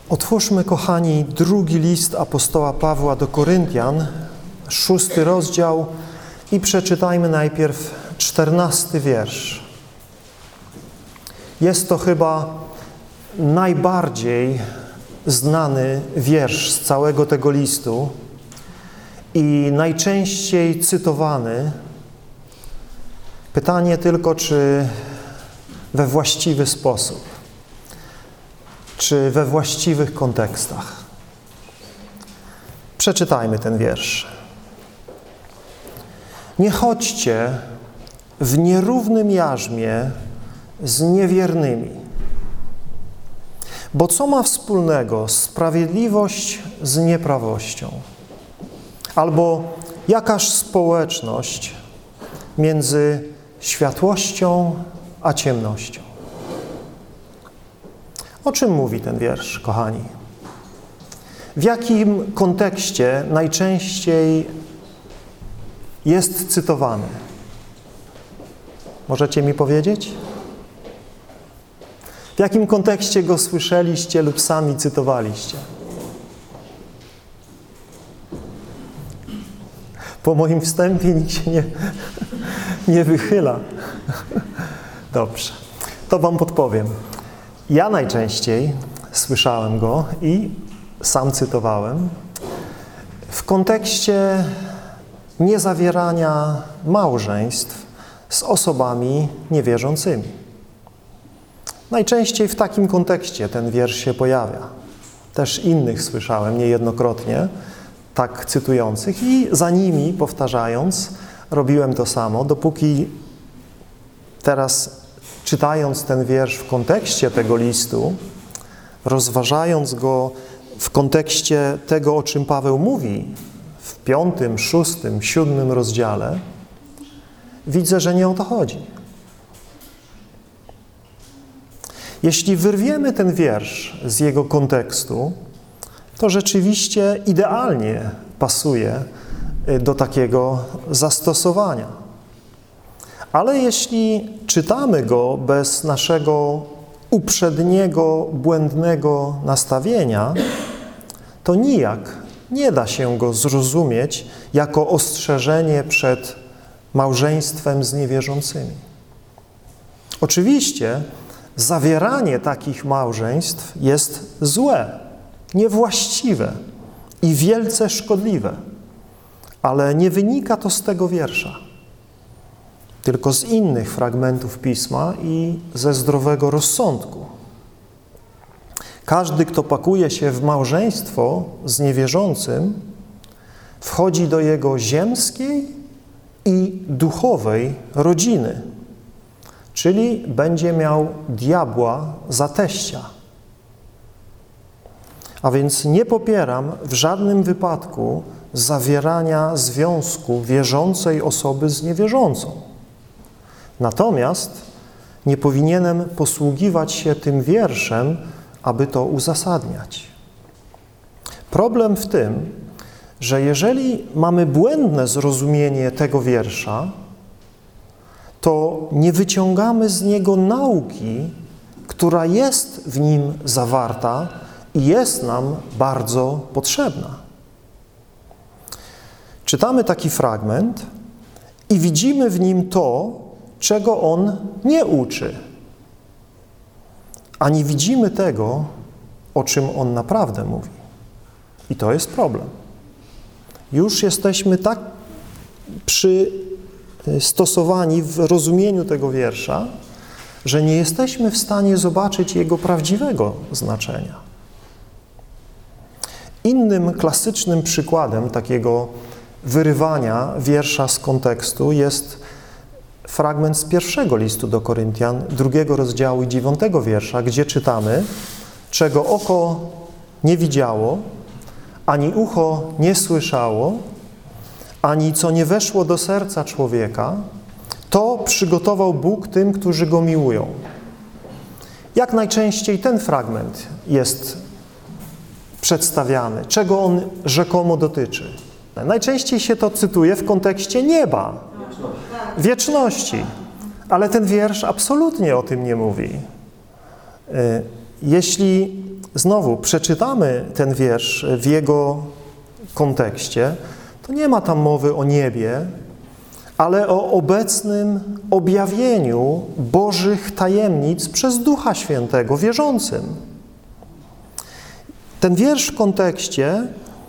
Otwórzmy, kochani, drugi list apostoła Pawła do Koryntian, 6 rozdział i przeczytajmy najpierw 14 wiersz. Jest to chyba najbardziej znany wiersz z całego tego listu i najczęściej cytowany. Pytanie tylko, czy we właściwy sposób, czy we właściwych kontekstach. Przeczytajmy ten wiersz. Nie chodźcie w nierównym jarzmie z niewiernymi. Bo co ma wspólnego sprawiedliwość z nieprawością? Albo jakaż społeczność między światłością a ciemnością? O czym mówi ten wiersz, kochani? W jakim kontekście najczęściej jest cytowany? Możecie mi powiedzieć? W jakim kontekście go słyszeliście lub sami cytowaliście? Po moim wstępie nikt się nie wychyla. Dobrze, to wam podpowiem. Ja najczęściej słyszałem go i sam cytowałem w kontekście niezawierania małżeństw z osobami niewierzącymi. Najczęściej w takim kontekście ten wiersz się pojawia. Też innych słyszałem niejednokrotnie, tak cytujących i za nimi, powtarzając, robiłem to samo, dopóki teraz, czytając ten wiersz w kontekście tego listu, rozważając go w kontekście tego, o czym Paweł mówi w 5., 6., 7. rozdziale, widzę, że nie o to chodzi. Jeśli wyrwiemy ten wiersz z jego kontekstu, to rzeczywiście idealnie pasuje do takiego zastosowania. Ale jeśli czytamy go bez naszego uprzedniego, błędnego nastawienia, to nijak nie da się go zrozumieć jako ostrzeżenie przed małżeństwem z niewierzącymi. Oczywiście zawieranie takich małżeństw jest złe, niewłaściwe i wielce szkodliwe, ale nie wynika to z tego wiersza, tylko z innych fragmentów Pisma i ze zdrowego rozsądku. Każdy, kto pakuje się w małżeństwo z niewierzącym, wchodzi do jego ziemskiej i duchowej rodziny, czyli będzie miał diabła za teścia. A więc nie popieram w żadnym wypadku zawierania związku wierzącej osoby z niewierzącą. Natomiast nie powinienem posługiwać się tym wierszem, aby to uzasadniać. Problem w tym, że jeżeli mamy błędne zrozumienie tego wiersza, to nie wyciągamy z niego nauki, która jest w nim zawarta i jest nam bardzo potrzebna. Czytamy taki fragment i widzimy w nim to, czego on nie uczy, a nie widzimy tego, o czym on naprawdę mówi. I to jest problem. Już jesteśmy tak przystosowani w rozumieniu tego wiersza, że nie jesteśmy w stanie zobaczyć jego prawdziwego znaczenia. Innym klasycznym przykładem takiego wyrywania wiersza z kontekstu jest fragment z 1 listu do Koryntian, 2 rozdziału i 9 wiersza, gdzie czytamy: czego oko nie widziało, ani ucho nie słyszało, ani co nie weszło do serca człowieka, to przygotował Bóg tym, którzy Go miłują. Jak najczęściej ten fragment jest przedstawiany? Czego on rzekomo dotyczy? Najczęściej się to cytuje w kontekście nieba, wieczności. Ale ten wiersz absolutnie o tym nie mówi. Jeśli znowu przeczytamy ten wiersz w jego kontekście, to nie ma tam mowy o niebie, ale o obecnym objawieniu Bożych tajemnic przez Ducha Świętego wierzącym. Ten wiersz w kontekście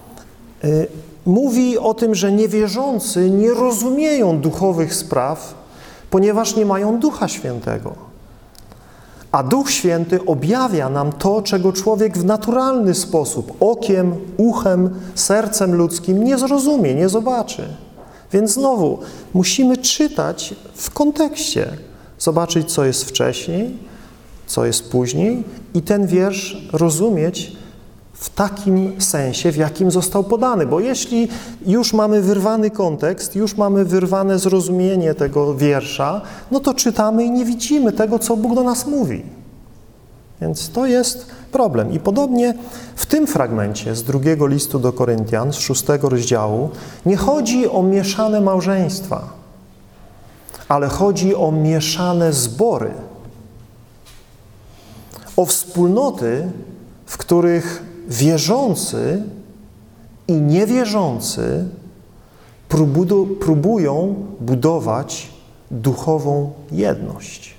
mówi o tym, że niewierzący nie rozumieją duchowych spraw, ponieważ nie mają Ducha Świętego. A Duch Święty objawia nam to, czego człowiek w naturalny sposób, okiem, uchem, sercem ludzkim nie zrozumie, nie zobaczy. Więc znowu musimy czytać w kontekście, zobaczyć, co jest wcześniej, co jest później i ten wiersz rozumieć w takim sensie, w jakim został podany. Bo jeśli już mamy wyrwany kontekst, już mamy wyrwane zrozumienie tego wiersza, no to czytamy i nie widzimy tego, co Bóg do nas mówi. Więc to jest problem. I podobnie w tym fragmencie z 2 listu do Koryntian, z 6 rozdziału, nie chodzi o mieszane małżeństwa, ale chodzi o mieszane zbory. O wspólnoty, w których wierzący i niewierzący próbują budować duchową jedność.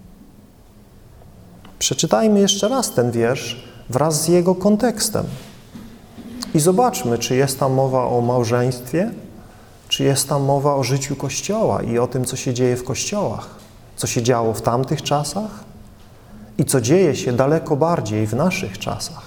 Przeczytajmy jeszcze raz ten wiersz wraz z jego kontekstem i zobaczmy, czy jest tam mowa o małżeństwie, czy jest tam mowa o życiu Kościoła i o tym, co się dzieje w kościołach, co się działo w tamtych czasach i co dzieje się daleko bardziej w naszych czasach.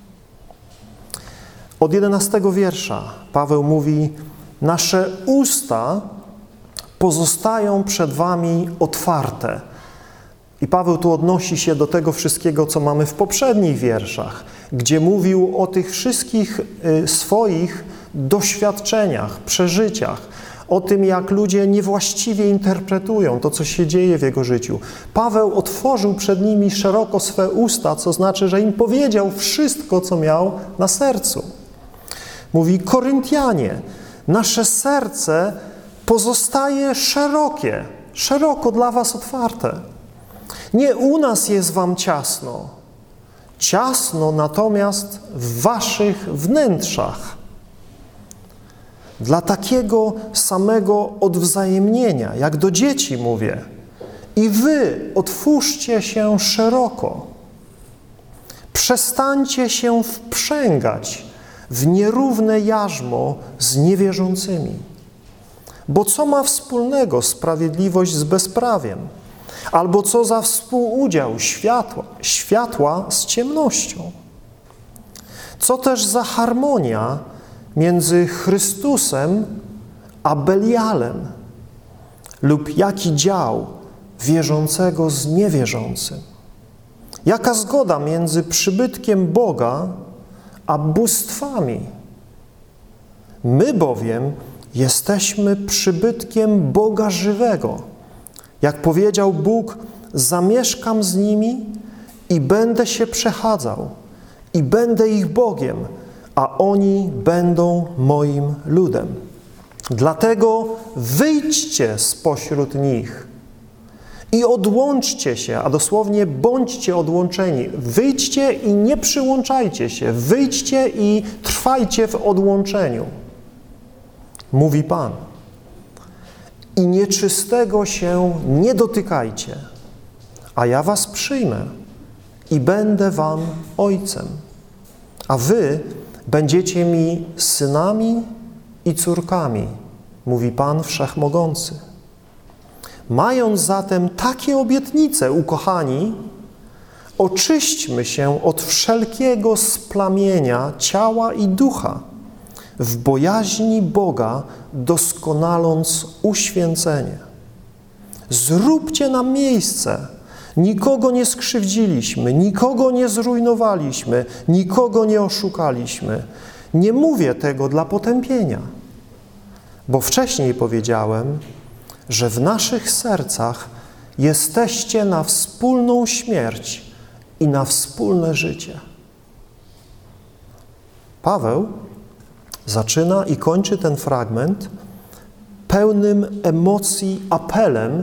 Od 11 wiersza Paweł mówi: nasze usta pozostają przed wami otwarte. I Paweł tu odnosi się do tego wszystkiego, co mamy w poprzednich wierszach, gdzie mówił o tych wszystkich swoich doświadczeniach, przeżyciach, o tym, jak ludzie niewłaściwie interpretują to, co się dzieje w jego życiu. Paweł otworzył przed nimi szeroko swe usta, co znaczy, że im powiedział wszystko, co miał na sercu. Mówi: Koryntianie, nasze serce pozostaje szeroko dla was otwarte. Nie u nas jest wam ciasno natomiast w waszych wnętrzach. Dla takiego samego odwzajemnienia, jak do dzieci mówię. I wy otwórzcie się szeroko. Przestańcie się wprzęgać w nierówne jarzmo z niewierzącymi. Bo co ma wspólnego sprawiedliwość z bezprawiem? Albo co za współudział światła z ciemnością? Co też za harmonia między Chrystusem a Belialem? Lub jaki dział wierzącego z niewierzącym? Jaka zgoda między przybytkiem Boga a bóstwami? My bowiem jesteśmy przybytkiem Boga żywego. Jak powiedział Bóg: zamieszkam z nimi i będę się przechadzał i będę ich Bogiem, a oni będą moim ludem. Dlatego wyjdźcie spośród nich i odłączcie się, a dosłownie bądźcie odłączeni. Wyjdźcie i nie przyłączajcie się. Wyjdźcie i trwajcie w odłączeniu. Mówi Pan. I nieczystego się nie dotykajcie, a ja was przyjmę i będę wam ojcem, a wy będziecie mi synami i córkami, mówi Pan Wszechmogący. Mając zatem takie obietnice, ukochani, oczyśćmy się od wszelkiego splamienia ciała i ducha, w bojaźni Boga doskonaląc uświęcenie. Zróbcie nam miejsce. Nikogo nie skrzywdziliśmy, nikogo nie zrujnowaliśmy, nikogo nie oszukaliśmy. Nie mówię tego dla potępienia, bo wcześniej powiedziałem, że w naszych sercach jesteście na wspólną śmierć i na wspólne życie. Paweł zaczyna i kończy ten fragment pełnym emocji apelem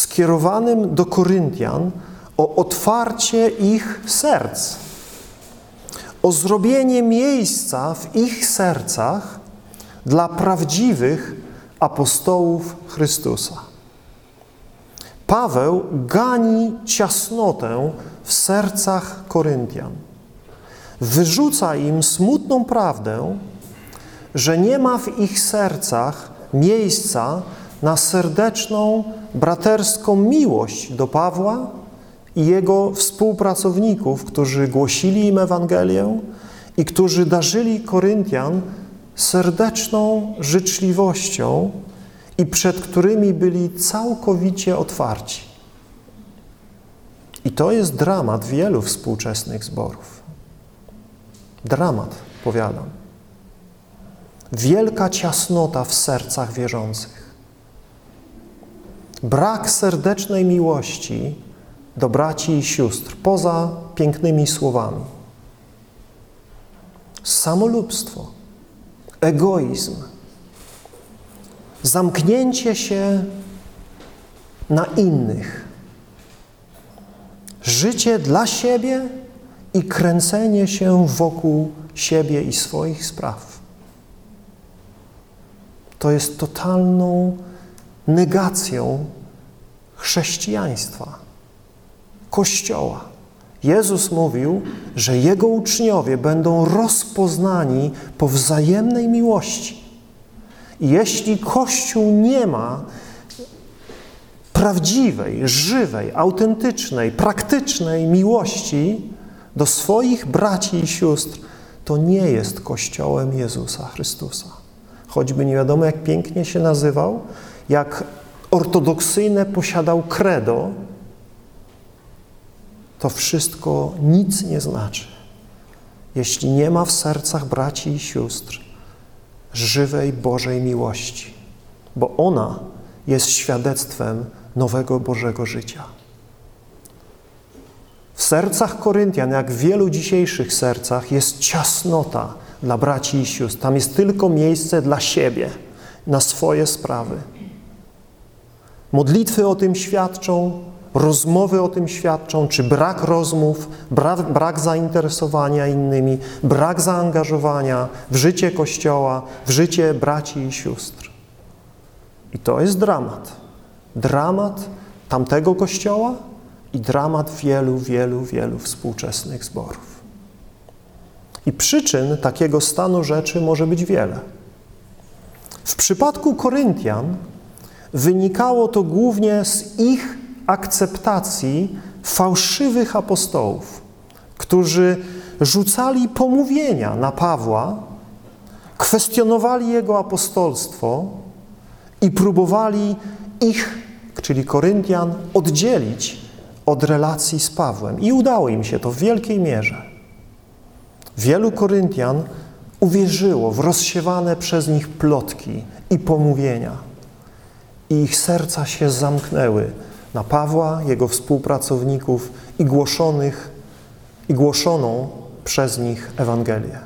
skierowanym do Koryntian o otwarcie ich serc. o zrobienie miejsca w ich sercach dla prawdziwych apostołów Chrystusa. Paweł gani ciasnotę w sercach Koryntian. Wyrzuca im smutną prawdę, że nie ma w ich sercach miejsca na serdeczną, braterską miłość do Pawła i jego współpracowników, którzy głosili im Ewangelię i którzy darzyli Koryntian serdeczną życzliwością i przed którymi byli całkowicie otwarci. I to jest dramat wielu współczesnych zborów. Dramat, powiadam. Wielka ciasnota w sercach wierzących. Brak serdecznej miłości do braci i sióstr, poza pięknymi słowami. Samolubstwo, egoizm, zamknięcie się na innych, życie dla siebie i kręcenie się wokół siebie i swoich spraw. To jest totalną negacją chrześcijaństwa, Kościoła. Jezus mówił, że Jego uczniowie będą rozpoznani po wzajemnej miłości. I jeśli Kościół nie ma prawdziwej, żywej, autentycznej, praktycznej miłości do swoich braci i sióstr, to nie jest Kościołem Jezusa Chrystusa. Choćby nie wiadomo, jak pięknie się nazywał, jak ortodoksyjne posiadał credo, to wszystko nic nie znaczy, jeśli nie ma w sercach braci i sióstr żywej Bożej miłości, bo ona jest świadectwem nowego Bożego życia. W sercach Koryntian, jak w wielu dzisiejszych sercach, jest ciasnota dla braci i sióstr. Tam jest tylko miejsce dla siebie, na swoje sprawy. Modlitwy o tym świadczą, rozmowy o tym świadczą, czy brak rozmów, brak zainteresowania innymi, brak zaangażowania w życie Kościoła, w życie braci i sióstr. I to jest dramat. Dramat tamtego Kościoła i dramat wielu współczesnych zborów. I przyczyn takiego stanu rzeczy może być wiele. W przypadku Koryntian wynikało to głównie z ich akceptacji fałszywych apostołów, którzy rzucali pomówienia na Pawła, kwestionowali jego apostolstwo i próbowali ich, czyli Koryntian, oddzielić od relacji z Pawłem. I udało im się to w wielkiej mierze. Wielu Koryntian uwierzyło w rozsiewane przez nich plotki i pomówienia. I ich serca się zamknęły na Pawła, jego współpracowników i głoszoną przez nich Ewangelię.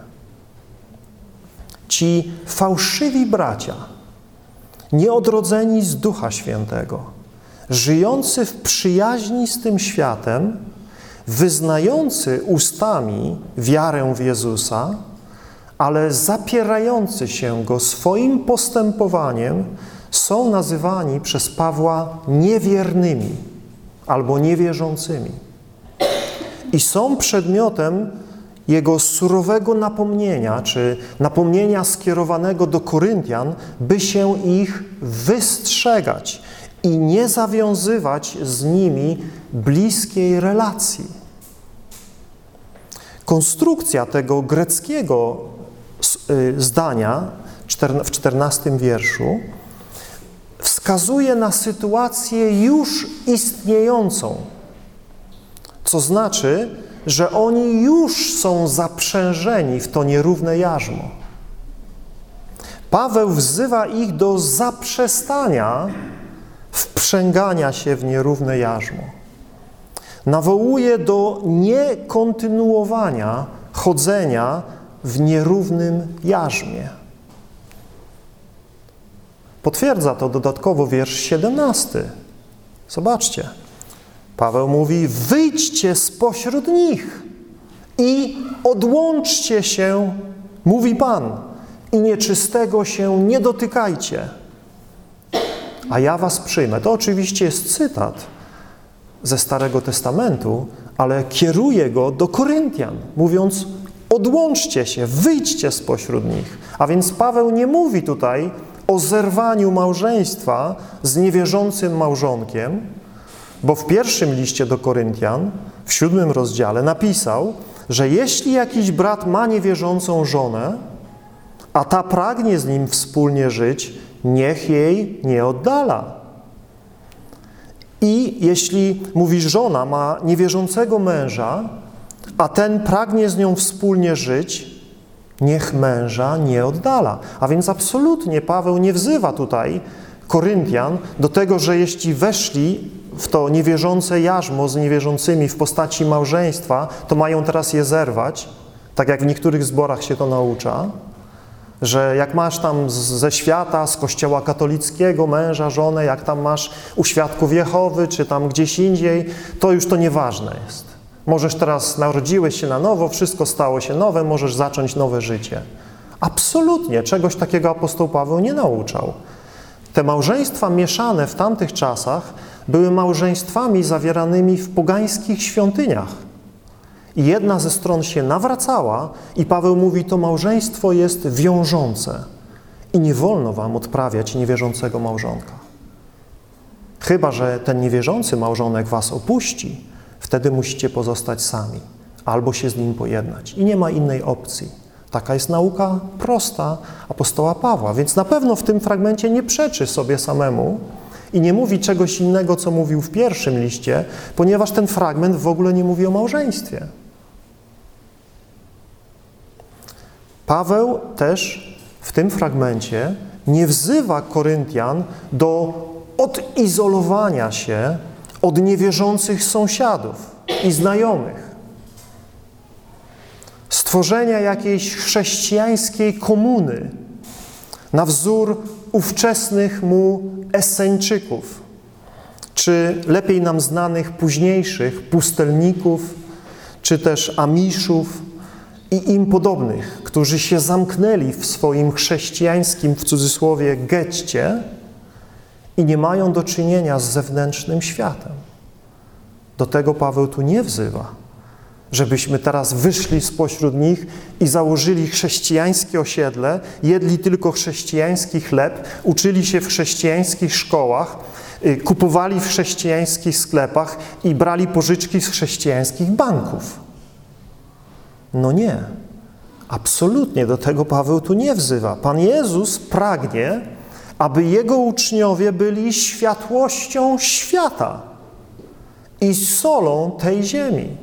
Ci fałszywi bracia, nieodrodzeni z Ducha Świętego, żyjący w przyjaźni z tym światem, wyznający ustami wiarę w Jezusa, ale zapierający się Go swoim postępowaniem, są nazywani przez Pawła niewiernymi albo niewierzącymi. I są przedmiotem jego surowego napomnienia, czy napomnienia skierowanego do Koryntian, by się ich wystrzegać i nie zawiązywać z nimi bliskiej relacji. Konstrukcja tego greckiego zdania w 14 wierszu wskazuje na sytuację już istniejącą, co znaczy, że oni już są zaprzężeni w to nierówne jarzmo. Paweł wzywa ich do zaprzestania wprzęgania się w nierówne jarzmo. Nawołuje do niekontynuowania chodzenia w nierównym jarzmie. Potwierdza to dodatkowo wiersz 17. Zobaczcie. Paweł mówi: wyjdźcie spośród nich i odłączcie się, mówi Pan, i nieczystego się nie dotykajcie, a ja was przyjmę. To oczywiście jest cytat ze Starego Testamentu, ale kieruje go do Koryntian, mówiąc: odłączcie się, wyjdźcie spośród nich. A więc Paweł nie mówi tutaj o zerwaniu małżeństwa z niewierzącym małżonkiem, bo w pierwszym liście do Koryntian, w 7 rozdziale, napisał, że jeśli jakiś brat ma niewierzącą żonę, a ta pragnie z nim wspólnie żyć, niech jej nie oddala. I jeśli, mówi, żona ma niewierzącego męża, a ten pragnie z nią wspólnie żyć, niech męża nie oddala. A więc absolutnie Paweł nie wzywa tutaj Koryntian do tego, że jeśli weszli w to niewierzące jarzmo z niewierzącymi w postaci małżeństwa, to mają teraz je zerwać, tak jak w niektórych zborach się to naucza, że jak masz tam ze świata, z kościoła katolickiego męża, żonę, jak tam masz u Świadków Jehowy, czy tam gdzieś indziej, to już to nieważne jest. Możesz teraz, narodziłeś się na nowo, wszystko stało się nowe, możesz zacząć nowe życie. Absolutnie, czegoś takiego apostoł Paweł nie nauczał. Te małżeństwa mieszane w tamtych czasach były małżeństwami zawieranymi w pogańskich świątyniach. I jedna ze stron się nawracała i Paweł mówi, to małżeństwo jest wiążące i nie wolno wam odprawiać niewierzącego małżonka. Chyba że ten niewierzący małżonek was opuści, wtedy musicie pozostać sami albo się z nim pojednać. I nie ma innej opcji. Taka jest nauka prosta apostoła Pawła, więc na pewno w tym fragmencie nie przeczy sobie samemu i nie mówi czegoś innego, co mówił w pierwszym liście, ponieważ ten fragment w ogóle nie mówi o małżeństwie. Paweł też w tym fragmencie nie wzywa Koryntian do odizolowania się od niewierzących sąsiadów i znajomych. Stworzenia jakiejś chrześcijańskiej komuny na wzór ówczesnych mu Esseńczyków, czy lepiej nam znanych późniejszych pustelników, czy też Amiszów i im podobnych, którzy się zamknęli w swoim chrześcijańskim, w cudzysłowie, getcie i nie mają do czynienia z zewnętrznym światem. Do tego Paweł tu nie wzywa, żebyśmy teraz wyszli spośród nich i założyli chrześcijańskie osiedle, jedli tylko chrześcijański chleb, uczyli się w chrześcijańskich szkołach, kupowali w chrześcijańskich sklepach i brali pożyczki z chrześcijańskich banków. No nie. Absolutnie do tego Paweł tu nie wzywa. Pan Jezus pragnie, aby Jego uczniowie byli światłością świata i solą tej ziemi.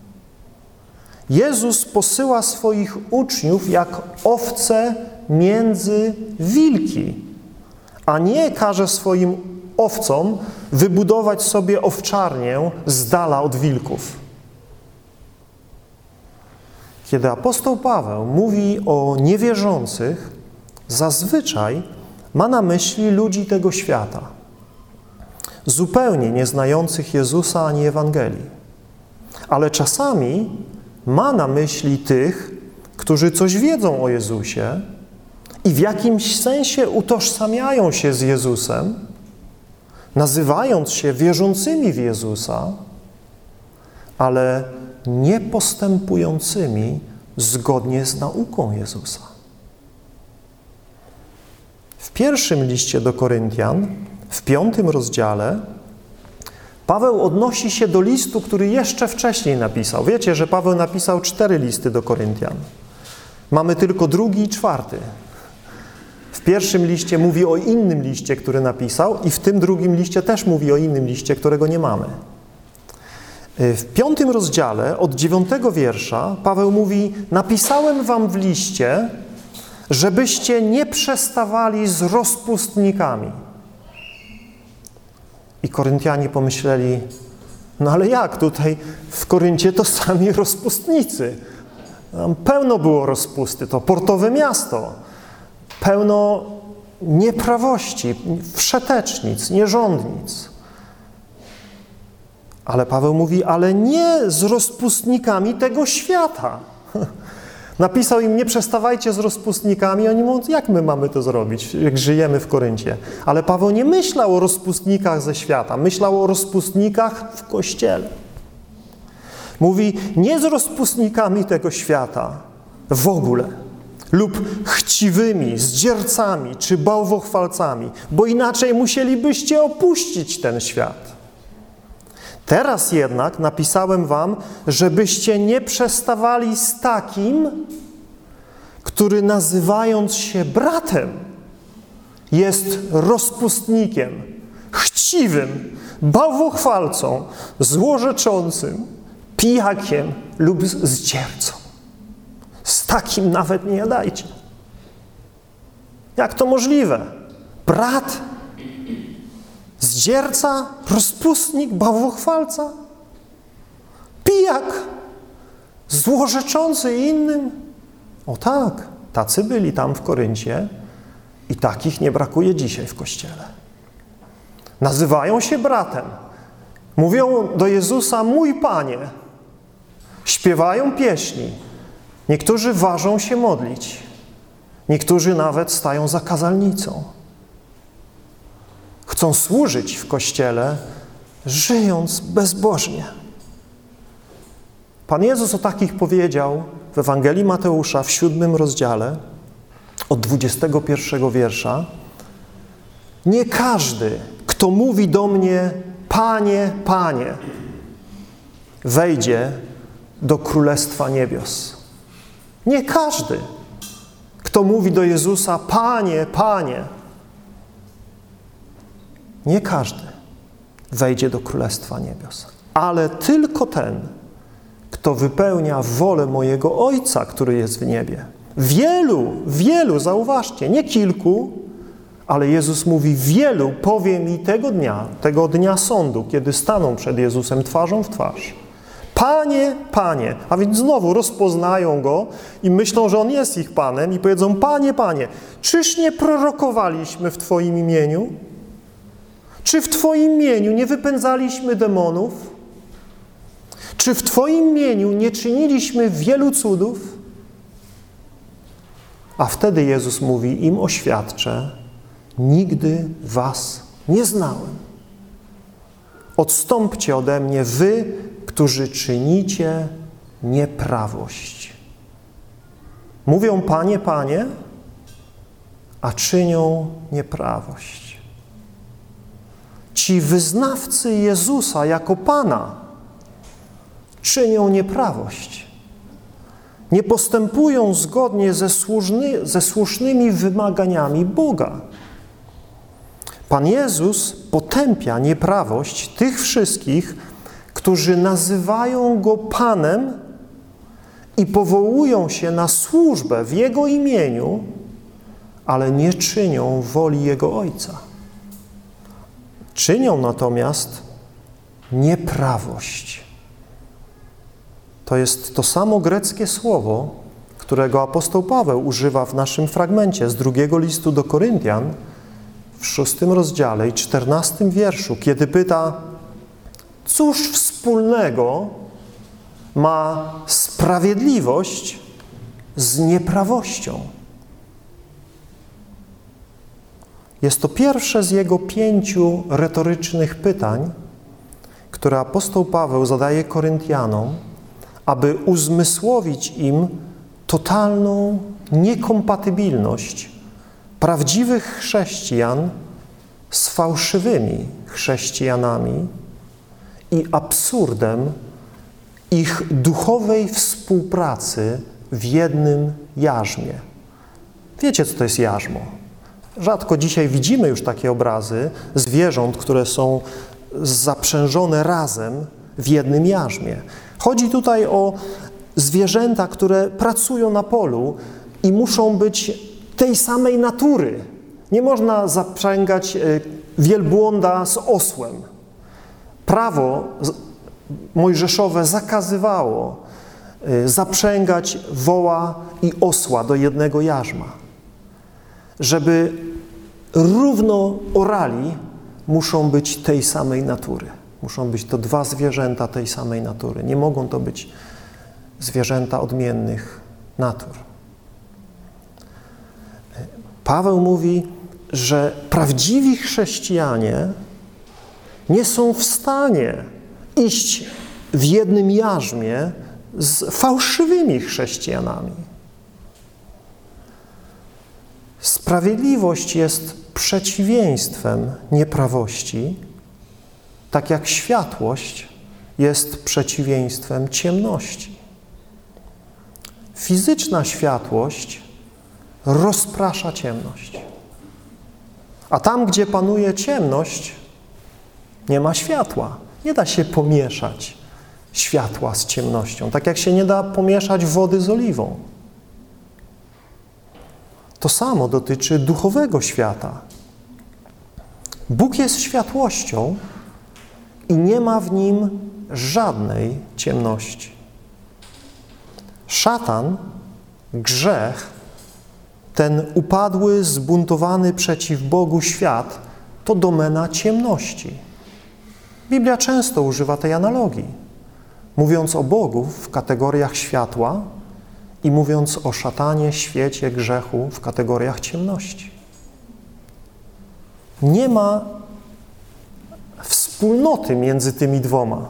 Jezus posyła swoich uczniów jak owce między wilki, a nie każe swoim owcom wybudować sobie owczarnię z dala od wilków. Kiedy apostoł Paweł mówi o niewierzących, zazwyczaj ma na myśli ludzi tego świata, zupełnie nieznających Jezusa ani Ewangelii. Ale czasami ma na myśli tych, którzy coś wiedzą o Jezusie i w jakimś sensie utożsamiają się z Jezusem, nazywając się wierzącymi w Jezusa, ale nie postępującymi zgodnie z nauką Jezusa. W pierwszym liście do Koryntian, w 5 rozdziale, Paweł odnosi się do listu, który jeszcze wcześniej napisał. Wiecie, że Paweł napisał 4 listy do Koryntian. Mamy tylko 2 i 4. W pierwszym liście mówi o innym liście, który napisał i w tym drugim liście też mówi o innym liście, którego nie mamy. W 5 rozdziale, od 9 wiersza, Paweł mówi: napisałem wam w liście, żebyście nie przestawali z rozpustnikami. I Koryntianie pomyśleli, no ale jak tutaj w Koryncie to sami rozpustnicy. Tam pełno było rozpusty, to portowe miasto. Pełno nieprawości, wszetecznic, nierządnic. Ale Paweł mówi, ale nie z rozpustnikami tego świata. Napisał im, nie przestawajcie z rozpustnikami. Oni mówią, jak my mamy to zrobić, jak żyjemy w Koryncie? Ale Paweł nie myślał o rozpustnikach ze świata. Myślał o rozpustnikach w Kościele. Mówi, nie z rozpustnikami tego świata w ogóle, lub chciwymi, zdziercami czy bałwochwalcami, bo inaczej musielibyście opuścić ten świat. Teraz jednak napisałem wam, żebyście nie przestawali z takim, który nazywając się bratem, jest rozpustnikiem, chciwym, bałwochwalcą, złorzeczącym, pijakiem lub zdziercą. Z takim nawet nie jadajcie. Jak to możliwe? Brat, zdzierca, rozpustnik, bałwochwalca, pijak, złorzeczący innym. O tak, tacy byli tam w Koryncie i takich nie brakuje dzisiaj w Kościele. Nazywają się bratem. Mówią do Jezusa, mój Panie. Śpiewają pieśni. Niektórzy ważą się modlić. Niektórzy nawet stają za kazalnicą. Chcą służyć w Kościele, żyjąc bezbożnie. Pan Jezus o takich powiedział w Ewangelii Mateusza w 7 rozdziale od 21 wiersza. Nie każdy, kto mówi do mnie, Panie, Panie, wejdzie do Królestwa Niebios. Nie każdy, kto mówi do Jezusa, Panie, Panie, nie każdy wejdzie do Królestwa Niebios, ale tylko ten, kto wypełnia wolę mojego Ojca, który jest w niebie. Wielu, zauważcie, nie kilku, ale Jezus mówi, wielu powie mi tego dnia sądu, kiedy staną przed Jezusem twarzą w twarz. Panie, Panie, a więc znowu rozpoznają Go i myślą, że On jest ich Panem i powiedzą, Panie, Panie, czyż nie prorokowaliśmy w Twoim imieniu? Czy w Twoim imieniu nie wypędzaliśmy demonów? Czy w Twoim imieniu nie czyniliśmy wielu cudów? A wtedy Jezus mówi, im oświadczę, nigdy was nie znałem. Odstąpcie ode mnie, wy, którzy czynicie nieprawość. Mówią, Panie, Panie, a czynią nieprawość. Ci wyznawcy Jezusa jako Pana czynią nieprawość. Nie postępują zgodnie ze słusznymi wymaganiami Boga. Pan Jezus potępia nieprawość tych wszystkich, którzy nazywają Go Panem i powołują się na służbę w Jego imieniu, ale nie czynią woli Jego Ojca. Czynią natomiast nieprawość. To jest to samo greckie słowo, którego apostoł Paweł używa w naszym fragmencie z 2 listu do Koryntian w 6 rozdziale i 14 wierszu, kiedy pyta, cóż wspólnego ma sprawiedliwość z nieprawością? Jest to pierwsze z jego 5 retorycznych pytań, które apostoł Paweł zadaje Koryntianom, aby uzmysłowić im totalną niekompatybilność prawdziwych chrześcijan z fałszywymi chrześcijanami i absurdem ich duchowej współpracy w jednym jarzmie. Wiecie, co to jest jarzmo? Rzadko dzisiaj widzimy już takie obrazy zwierząt, które są zaprzężone razem w jednym jarzmie. Chodzi tutaj o zwierzęta, które pracują na polu i muszą być tej samej natury. Nie można zaprzęgać wielbłąda z osłem. Prawo mojżeszowe zakazywało zaprzęgać woła i osła do jednego jarzma. Żeby równo orali, muszą być tej samej natury. Muszą być to dwa zwierzęta tej samej natury. Nie mogą to być zwierzęta odmiennych natur. Paweł mówi, że prawdziwi chrześcijanie nie są w stanie iść w jednym jarzmie z fałszywymi chrześcijanami. Sprawiedliwość jest przeciwieństwem nieprawości, tak jak światłość jest przeciwieństwem ciemności. Fizyczna światłość rozprasza ciemność. A tam, gdzie panuje ciemność, nie ma światła. Nie da się pomieszać światła z ciemnością, tak jak się nie da pomieszać wody z oliwą. To samo dotyczy duchowego świata. Bóg jest światłością i nie ma w nim żadnej ciemności. Szatan, grzech, ten upadły, zbuntowany przeciw Bogu świat, to domena ciemności. Biblia często używa tej analogii, mówiąc o Bogu w kategoriach światła i mówiąc o szatanie, świecie, grzechu w kategoriach ciemności. Nie ma wspólnoty między tymi dwoma.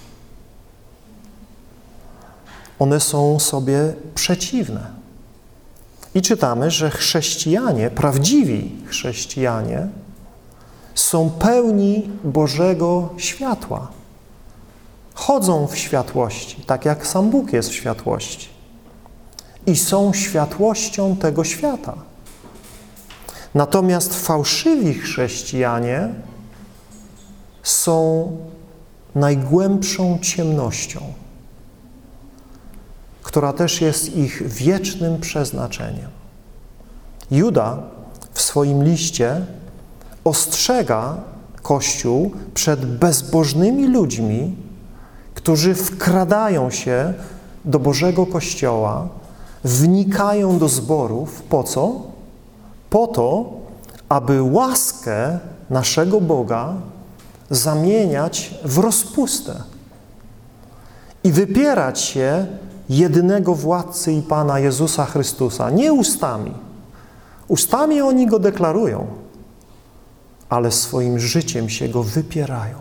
One są sobie przeciwne. I czytamy, że chrześcijanie, prawdziwi chrześcijanie, są pełni Bożego światła. Chodzą w światłości, tak jak sam Bóg jest w światłości. I są światłością tego świata. Natomiast fałszywi chrześcijanie są najgłębszą ciemnością, która też jest ich wiecznym przeznaczeniem. Juda w swoim liście ostrzega Kościół przed bezbożnymi ludźmi, którzy wkradają się do Bożego Kościoła, wnikają do zborów. Po co? Po to, aby łaskę naszego Boga zamieniać w rozpustę i wypierać się jedynego władcy i Pana Jezusa Chrystusa. Nie ustami. Ustami oni Go deklarują, ale swoim życiem się Go wypierają.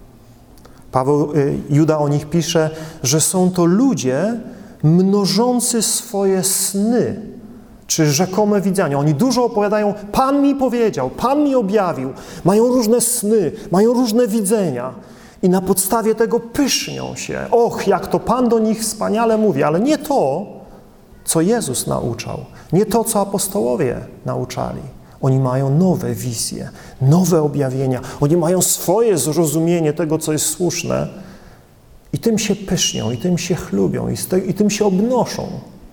Juda o nich pisze, że są to ludzie mnożący swoje sny, czy rzekome widzenia. Oni dużo opowiadają, Pan mi powiedział, Pan mi objawił. Mają różne sny, mają różne widzenia i na podstawie tego pysznią się. Och, jak to Pan do nich wspaniale mówi, ale nie to, co Jezus nauczał, nie to, co apostołowie nauczali. Oni mają nowe wizje, nowe objawienia. Oni mają swoje zrozumienie tego, co jest słuszne i tym się pysznią, i tym się chlubią, i tym się obnoszą.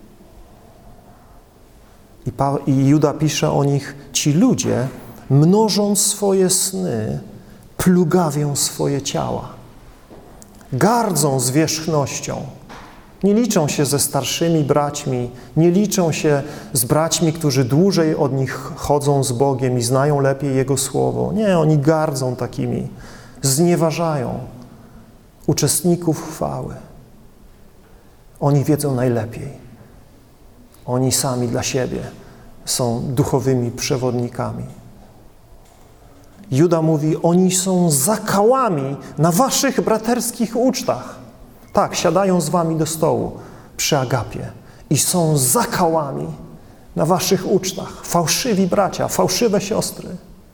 I Juda pisze o nich, ci ludzie, mnożąc swoje sny, plugawią swoje ciała. Gardzą zwierzchnością. Nie liczą się ze starszymi braćmi, nie liczą się z braćmi, którzy dłużej od nich chodzą z Bogiem i znają lepiej Jego Słowo. Nie, oni gardzą takimi, znieważają uczestników chwały. Oni wiedzą najlepiej. Oni sami dla siebie są duchowymi przewodnikami. Juda mówi, oni są zakałami na waszych braterskich ucztach. Tak, siadają z wami do stołu przy agapie i są zakałami na waszych ucztach. Fałszywi bracia, fałszywe siostry.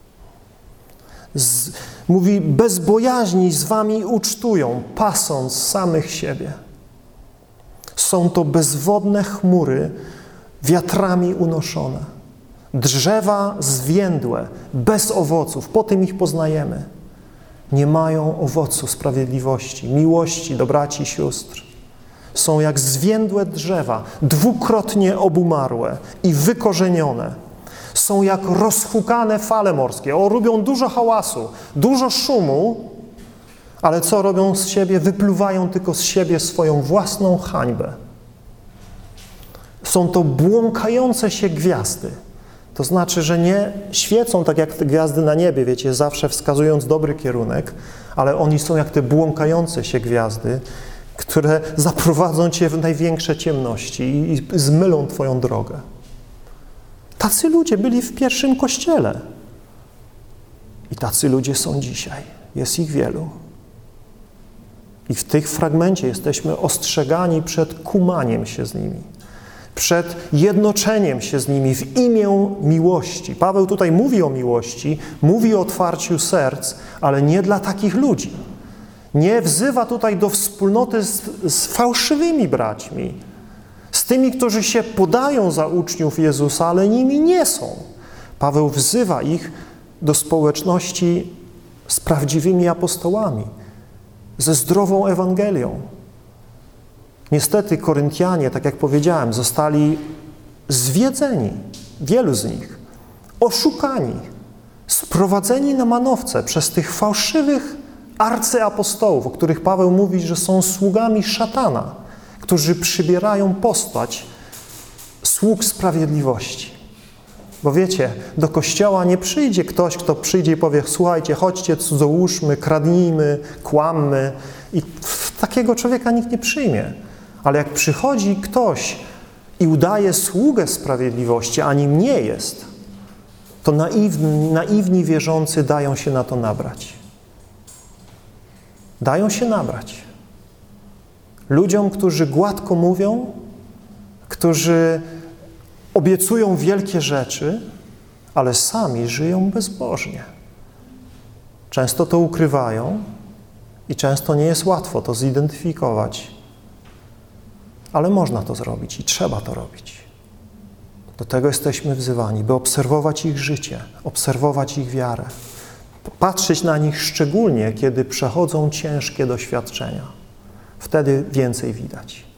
Mówi, bez bojaźni z wami ucztują, pasąc samych siebie. Są to bezwodne chmury, wiatrami unoszone. Drzewa zwiędłe, bez owoców, po tym ich poznajemy. Nie mają owocu sprawiedliwości, miłości do braci i sióstr. Są jak zwiędłe drzewa, dwukrotnie obumarłe i wykorzenione. Są jak rozhukane fale morskie. Robią dużo hałasu, dużo szumu, ale co robią z siebie? Wypluwają tylko z siebie swoją własną hańbę. Są to błąkające się gwiazdy, To znaczy, że nie świecą tak jak te gwiazdy na niebie, wiecie, zawsze wskazując dobry kierunek, ale oni są jak te błąkające się gwiazdy, które zaprowadzą cię w największe ciemności i zmylą twoją drogę. Tacy ludzie byli w pierwszym Kościele. I tacy ludzie są dzisiaj. Jest ich wielu. I w tych fragmencie jesteśmy ostrzegani przed kumaniem się z nimi, przed jednoczeniem się z nimi w imię miłości. Paweł tutaj mówi o miłości, mówi o otwarciu serc, ale nie dla takich ludzi. Nie wzywa tutaj do wspólnoty z fałszywymi braćmi, z tymi, którzy się podają za uczniów Jezusa, ale nimi nie są. Paweł wzywa ich do społeczności z prawdziwymi apostołami, ze zdrową Ewangelią. Niestety Koryntianie, tak jak powiedziałem, zostali zwiedzeni, wielu z nich, oszukani, sprowadzeni na manowce przez tych fałszywych arcyapostołów, o których Paweł mówi, że są sługami szatana, którzy przybierają postać sług sprawiedliwości. Bo wiecie, do Kościoła nie przyjdzie ktoś, kto przyjdzie i powie: słuchajcie, chodźcie, cudzołóżmy, kradnijmy, kłammy. I takiego człowieka nikt nie przyjmie. Ale jak przychodzi ktoś i udaje sługę sprawiedliwości, a nim nie jest, to naiwni wierzący dają się na to nabrać. Dają się nabrać. Ludziom, którzy gładko mówią, którzy obiecują wielkie rzeczy, ale sami żyją bezbożnie. Często to ukrywają i często nie jest łatwo to zidentyfikować. Ale można to zrobić i trzeba to robić. Do tego jesteśmy wzywani, by obserwować ich życie, obserwować ich wiarę, patrzeć na nich szczególnie, kiedy przechodzą ciężkie doświadczenia. Wtedy więcej widać.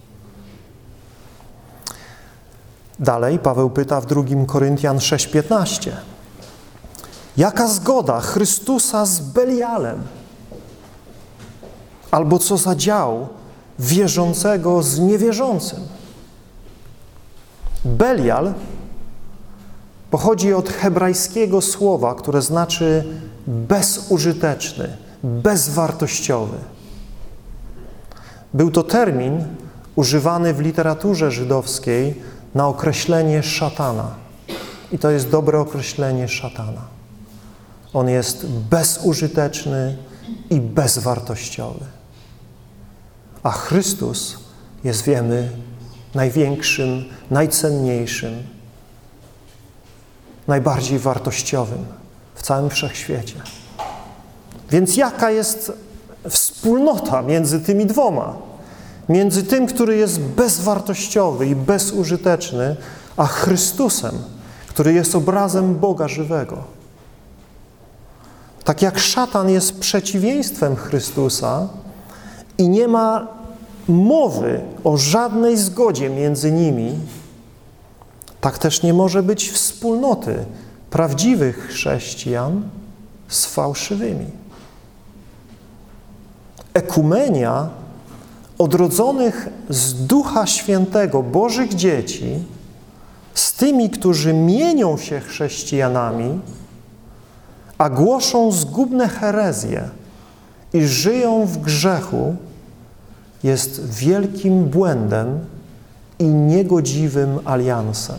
Dalej Paweł pyta w 2 Koryntian 6:15. Jaka zgoda Chrystusa z Belialem? Albo co za dział wierzącego z niewierzącym? Belial pochodzi od hebrajskiego słowa, które znaczy bezużyteczny, bezwartościowy. Był to termin używany w literaturze żydowskiej na określenie szatana. I to jest dobre określenie szatana. On jest bezużyteczny i bezwartościowy. A Chrystus jest, wiemy, największym, najcenniejszym, najbardziej wartościowym w całym wszechświecie. Więc jaka jest wspólnota między tymi dwoma? Między tym, który jest bezwartościowy i bezużyteczny, a Chrystusem, który jest obrazem Boga żywego. Tak jak szatan jest przeciwieństwem Chrystusa i nie ma mowy o żadnej zgodzie między nimi, tak też nie może być wspólnoty prawdziwych chrześcijan z fałszywymi. Ekumenia odrodzonych z Ducha Świętego Bożych dzieci z tymi, którzy mienią się chrześcijanami, a głoszą zgubne herezje i żyją w grzechu, jest wielkim błędem i niegodziwym aliansem.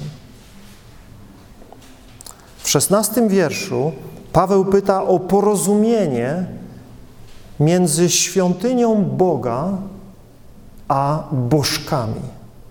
W 16 wierszu Paweł pyta o porozumienie między świątynią Boga a bożkami.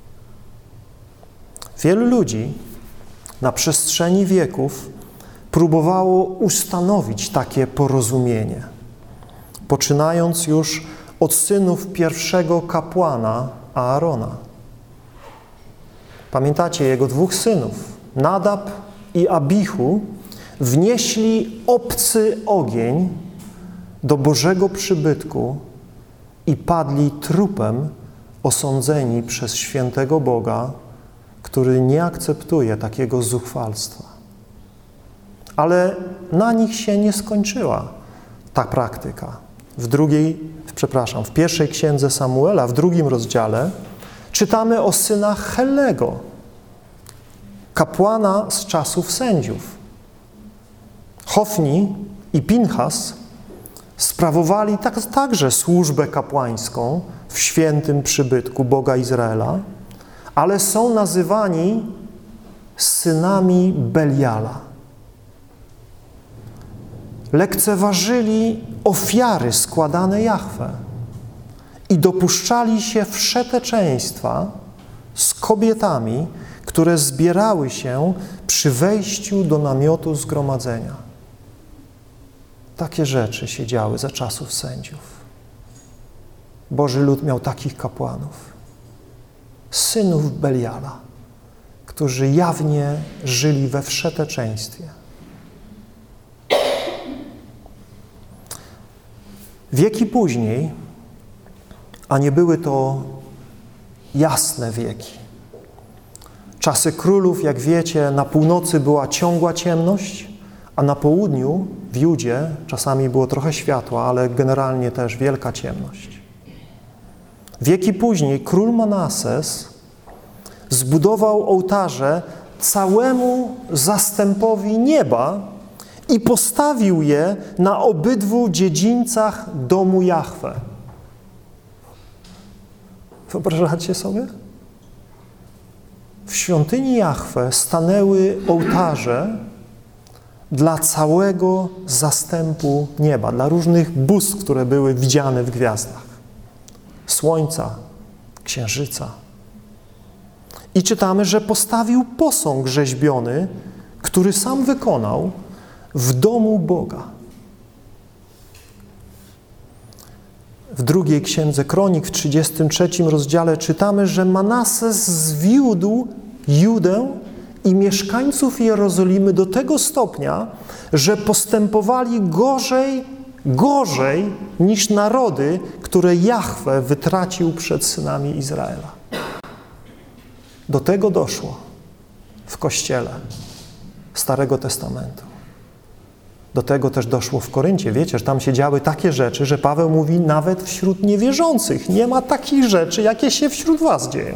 Wielu ludzi na przestrzeni wieków próbowało ustanowić takie porozumienie, poczynając już od synów pierwszego kapłana Aarona. Pamiętacie, jego 2 synów, Nadab i Abichu, wnieśli obcy ogień do Bożego przybytku i padli trupem osądzeni przez świętego Boga, który nie akceptuje takiego zuchwalstwa. Ale na nich się nie skończyła ta praktyka. W pierwszej księdze Samuela, w 2 rozdziale, czytamy o synach Hellego, kapłana z czasów sędziów. Hofni i Pinchas sprawowali także służbę kapłańską w świętym przybytku Boga Izraela, ale są nazywani synami Beliala. Lekceważyli ofiary składane Jahwe i dopuszczali się wszeteczeństwa z kobietami, które zbierały się przy wejściu do namiotu zgromadzenia. Takie rzeczy się działy za czasów sędziów. Boży lud miał takich kapłanów, synów Beliala, którzy jawnie żyli we wszeteczeństwie. Wieki później, a nie były to jasne wieki. Czasy królów, jak wiecie, na północy była ciągła ciemność, a na południu, w Judzie, czasami było trochę światła, ale generalnie też wielka ciemność. Wieki później król Manases zbudował ołtarze całemu zastępowi nieba i postawił je na obydwu dziedzińcach domu Jahwe. Wyobrażacie sobie? W świątyni Jahwe stanęły ołtarze dla całego zastępu nieba, dla różnych bóstw, które były widziane w gwiazdach. Słońca, księżyca. I czytamy, że postawił posąg rzeźbiony, który sam wykonał w domu Boga. W drugiej Księdze Kronik, w 33 rozdziale czytamy, że Manases zwiódł Judę i mieszkańców Jerozolimy do tego stopnia, że postępowali gorzej niż narody, które Jahwe wytracił przed synami Izraela. Do tego doszło w Kościele Starego Testamentu. Do tego też doszło w Koryncie. Wiecie, że tam się działy takie rzeczy, że Paweł mówi, nawet wśród niewierzących nie ma takich rzeczy, jakie się wśród was dzieją.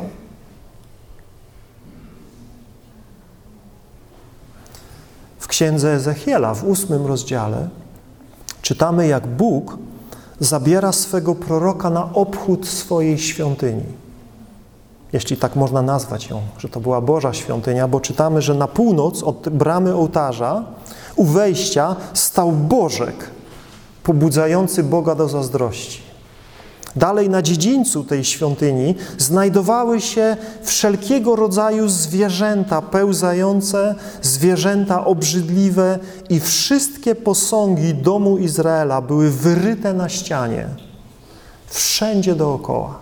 W księdze Ezechiela, w 8 rozdziale, czytamy, jak Bóg zabiera swego proroka na obchód swojej świątyni. Jeśli tak można nazwać ją, że to była Boża świątynia, bo czytamy, że na północ od bramy ołtarza u wejścia stał Bożek, pobudzający Boga do zazdrości. Dalej na dziedzińcu tej świątyni znajdowały się wszelkiego rodzaju zwierzęta pełzające, zwierzęta obrzydliwe i wszystkie posągi domu Izraela były wyryte na ścianie, wszędzie dookoła.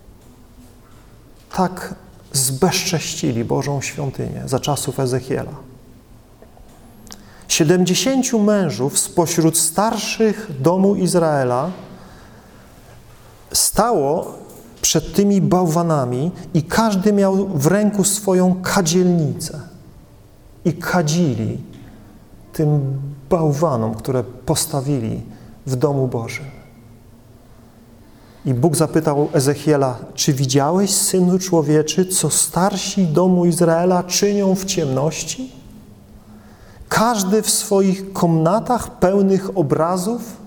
Tak zbezcześcili Bożą świątynię za czasów Ezechiela. 70 mężów spośród starszych domu Izraela stało przed tymi bałwanami i każdy miał w ręku swoją kadzielnicę i kadzili tym bałwanom, które postawili w domu Bożym. I Bóg zapytał Ezechiela, czy widziałeś, synu człowieczy, co starsi domu Izraela czynią w ciemności? Każdy w swoich komnatach pełnych obrazów?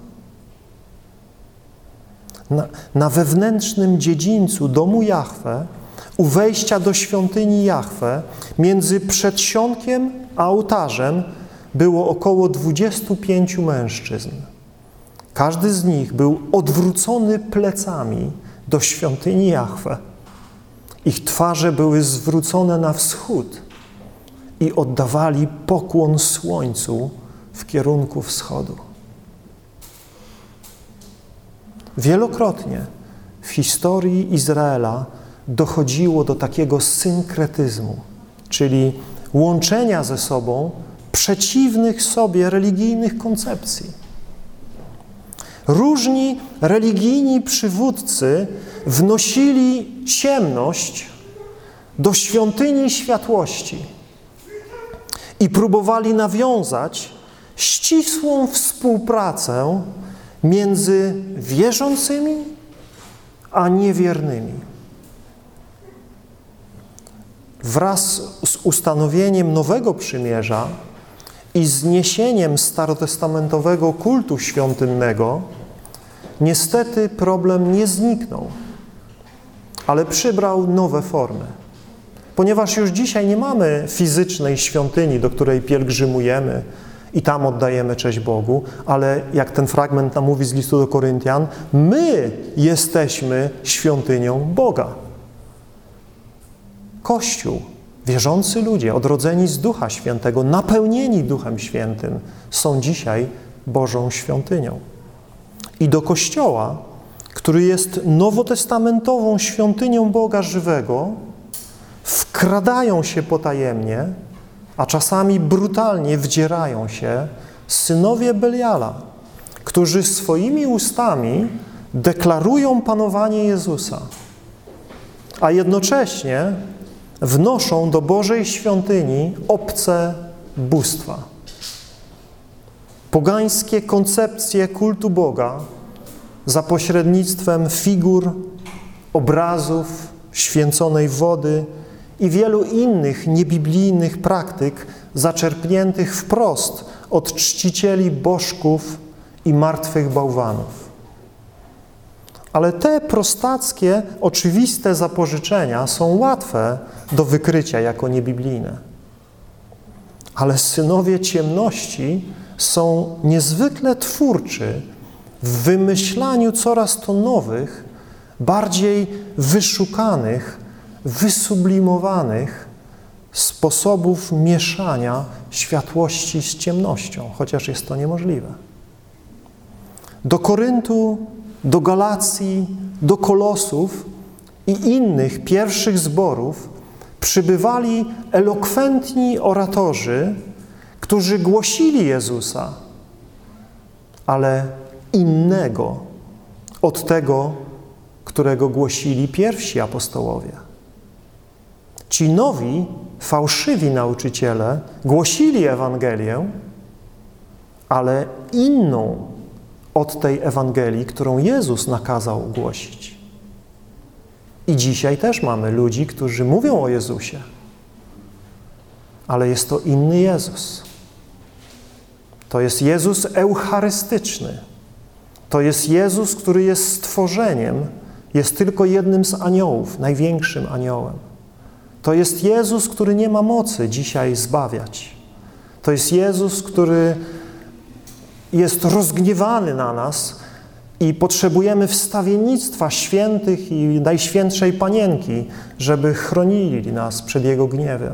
Na wewnętrznym dziedzińcu domu Jahwe, u wejścia do świątyni Jahwe, między przedsionkiem a ołtarzem było około 25 mężczyzn. Każdy z nich był odwrócony plecami do świątyni Jahwe. Ich twarze były zwrócone na wschód i oddawali pokłon słońcu w kierunku wschodu. Wielokrotnie w historii Izraela dochodziło do takiego synkretyzmu, czyli łączenia ze sobą przeciwnych sobie religijnych koncepcji. Różni religijni przywódcy wnosili ciemność do świątyni światłości i próbowali nawiązać ścisłą współpracę między wierzącymi a niewiernymi. wraz z ustanowieniem nowego przymierza i zniesieniem starotestamentowego kultu świątynnego, niestety problem nie zniknął, ale przybrał nowe formy. Ponieważ już dzisiaj nie mamy fizycznej świątyni, do której pielgrzymujemy i tam oddajemy cześć Bogu, ale jak ten fragment nam mówi z listu do Koryntian, my jesteśmy świątynią Boga. Kościół, wierzący ludzie, odrodzeni z Ducha Świętego, napełnieni Duchem Świętym, są dzisiaj Bożą świątynią. I do Kościoła, który jest nowotestamentową świątynią Boga żywego, wkradają się potajemnie, a czasami brutalnie wdzierają się synowie Beliala, którzy swoimi ustami deklarują panowanie Jezusa, a jednocześnie wnoszą do Bożej świątyni obce bóstwa. Pogańskie koncepcje kultu Boga za pośrednictwem figur, obrazów, święconej wody i wielu innych niebiblijnych praktyk zaczerpniętych wprost od czcicieli bożków i martwych bałwanów. Ale te prostackie, oczywiste zapożyczenia są łatwe do wykrycia jako niebiblijne. Ale synowie ciemności są niezwykle twórczy w wymyślaniu coraz to nowych, bardziej wyszukanych, wysublimowanych sposobów mieszania światłości z ciemnością, chociaż jest to niemożliwe. Do Koryntu, do Galacji, do Kolosów i innych pierwszych zborów przybywali elokwentni oratorzy, którzy głosili Jezusa, ale innego od tego, którego głosili pierwsi apostołowie. Ci nowi, fałszywi nauczyciele głosili Ewangelię, ale inną od tej Ewangelii, którą Jezus nakazał głosić. I dzisiaj też mamy ludzi, którzy mówią o Jezusie, ale jest to inny Jezus. To jest Jezus eucharystyczny. To jest Jezus, który jest stworzeniem, jest tylko jednym z aniołów, największym aniołem. To jest Jezus, który nie ma mocy dzisiaj zbawiać. To jest Jezus, który jest rozgniewany na nas i potrzebujemy wstawiennictwa świętych i Najświętszej Panienki, żeby chronili nas przed Jego gniewem.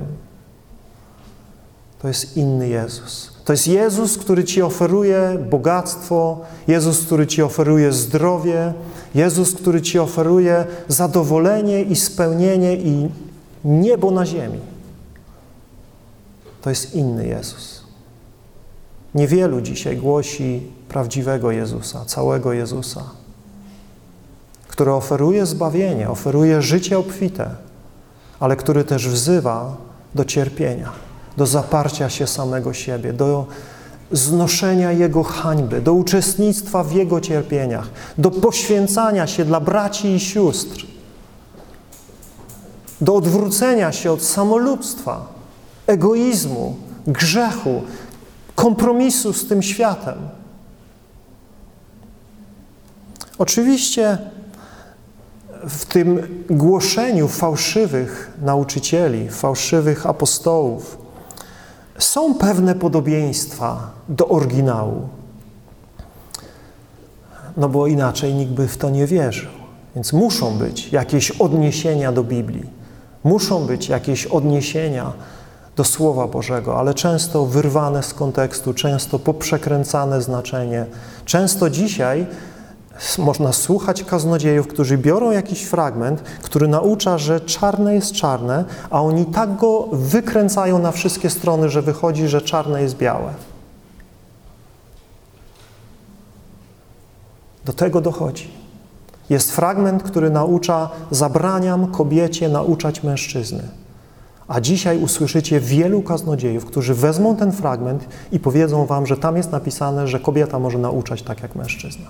To jest inny Jezus. To jest Jezus, który Ci oferuje bogactwo, Jezus, który Ci oferuje zdrowie, Jezus, który Ci oferuje zadowolenie i spełnienie i niebo na ziemi. To jest inny Jezus. Niewielu dzisiaj głosi prawdziwego Jezusa, całego Jezusa, który oferuje zbawienie, oferuje życie obfite, ale który też wzywa do cierpienia, do zaparcia się samego siebie, do znoszenia Jego hańby, do uczestnictwa w Jego cierpieniach, do poświęcania się dla braci i sióstr, do odwrócenia się od samolubstwa, egoizmu, grzechu, kompromisu z tym światem. Oczywiście w tym głoszeniu fałszywych nauczycieli, fałszywych apostołów są pewne podobieństwa do oryginału. No bo inaczej nikt by w to nie wierzył. Więc muszą być jakieś odniesienia do Biblii. Muszą być jakieś odniesienia do Słowa Bożego, ale często wyrwane z kontekstu, często poprzekręcane znaczenie. Często dzisiaj można słuchać kaznodziejów, którzy biorą jakiś fragment, który naucza, że czarne jest czarne, a oni tak go wykręcają na wszystkie strony, że wychodzi, że czarne jest białe. Do tego dochodzi. Jest fragment, który naucza, zabraniam kobiecie nauczać mężczyzny. A dzisiaj usłyszycie wielu kaznodziejów, którzy wezmą ten fragment i powiedzą wam, że tam jest napisane, że kobieta może nauczać tak jak mężczyzna.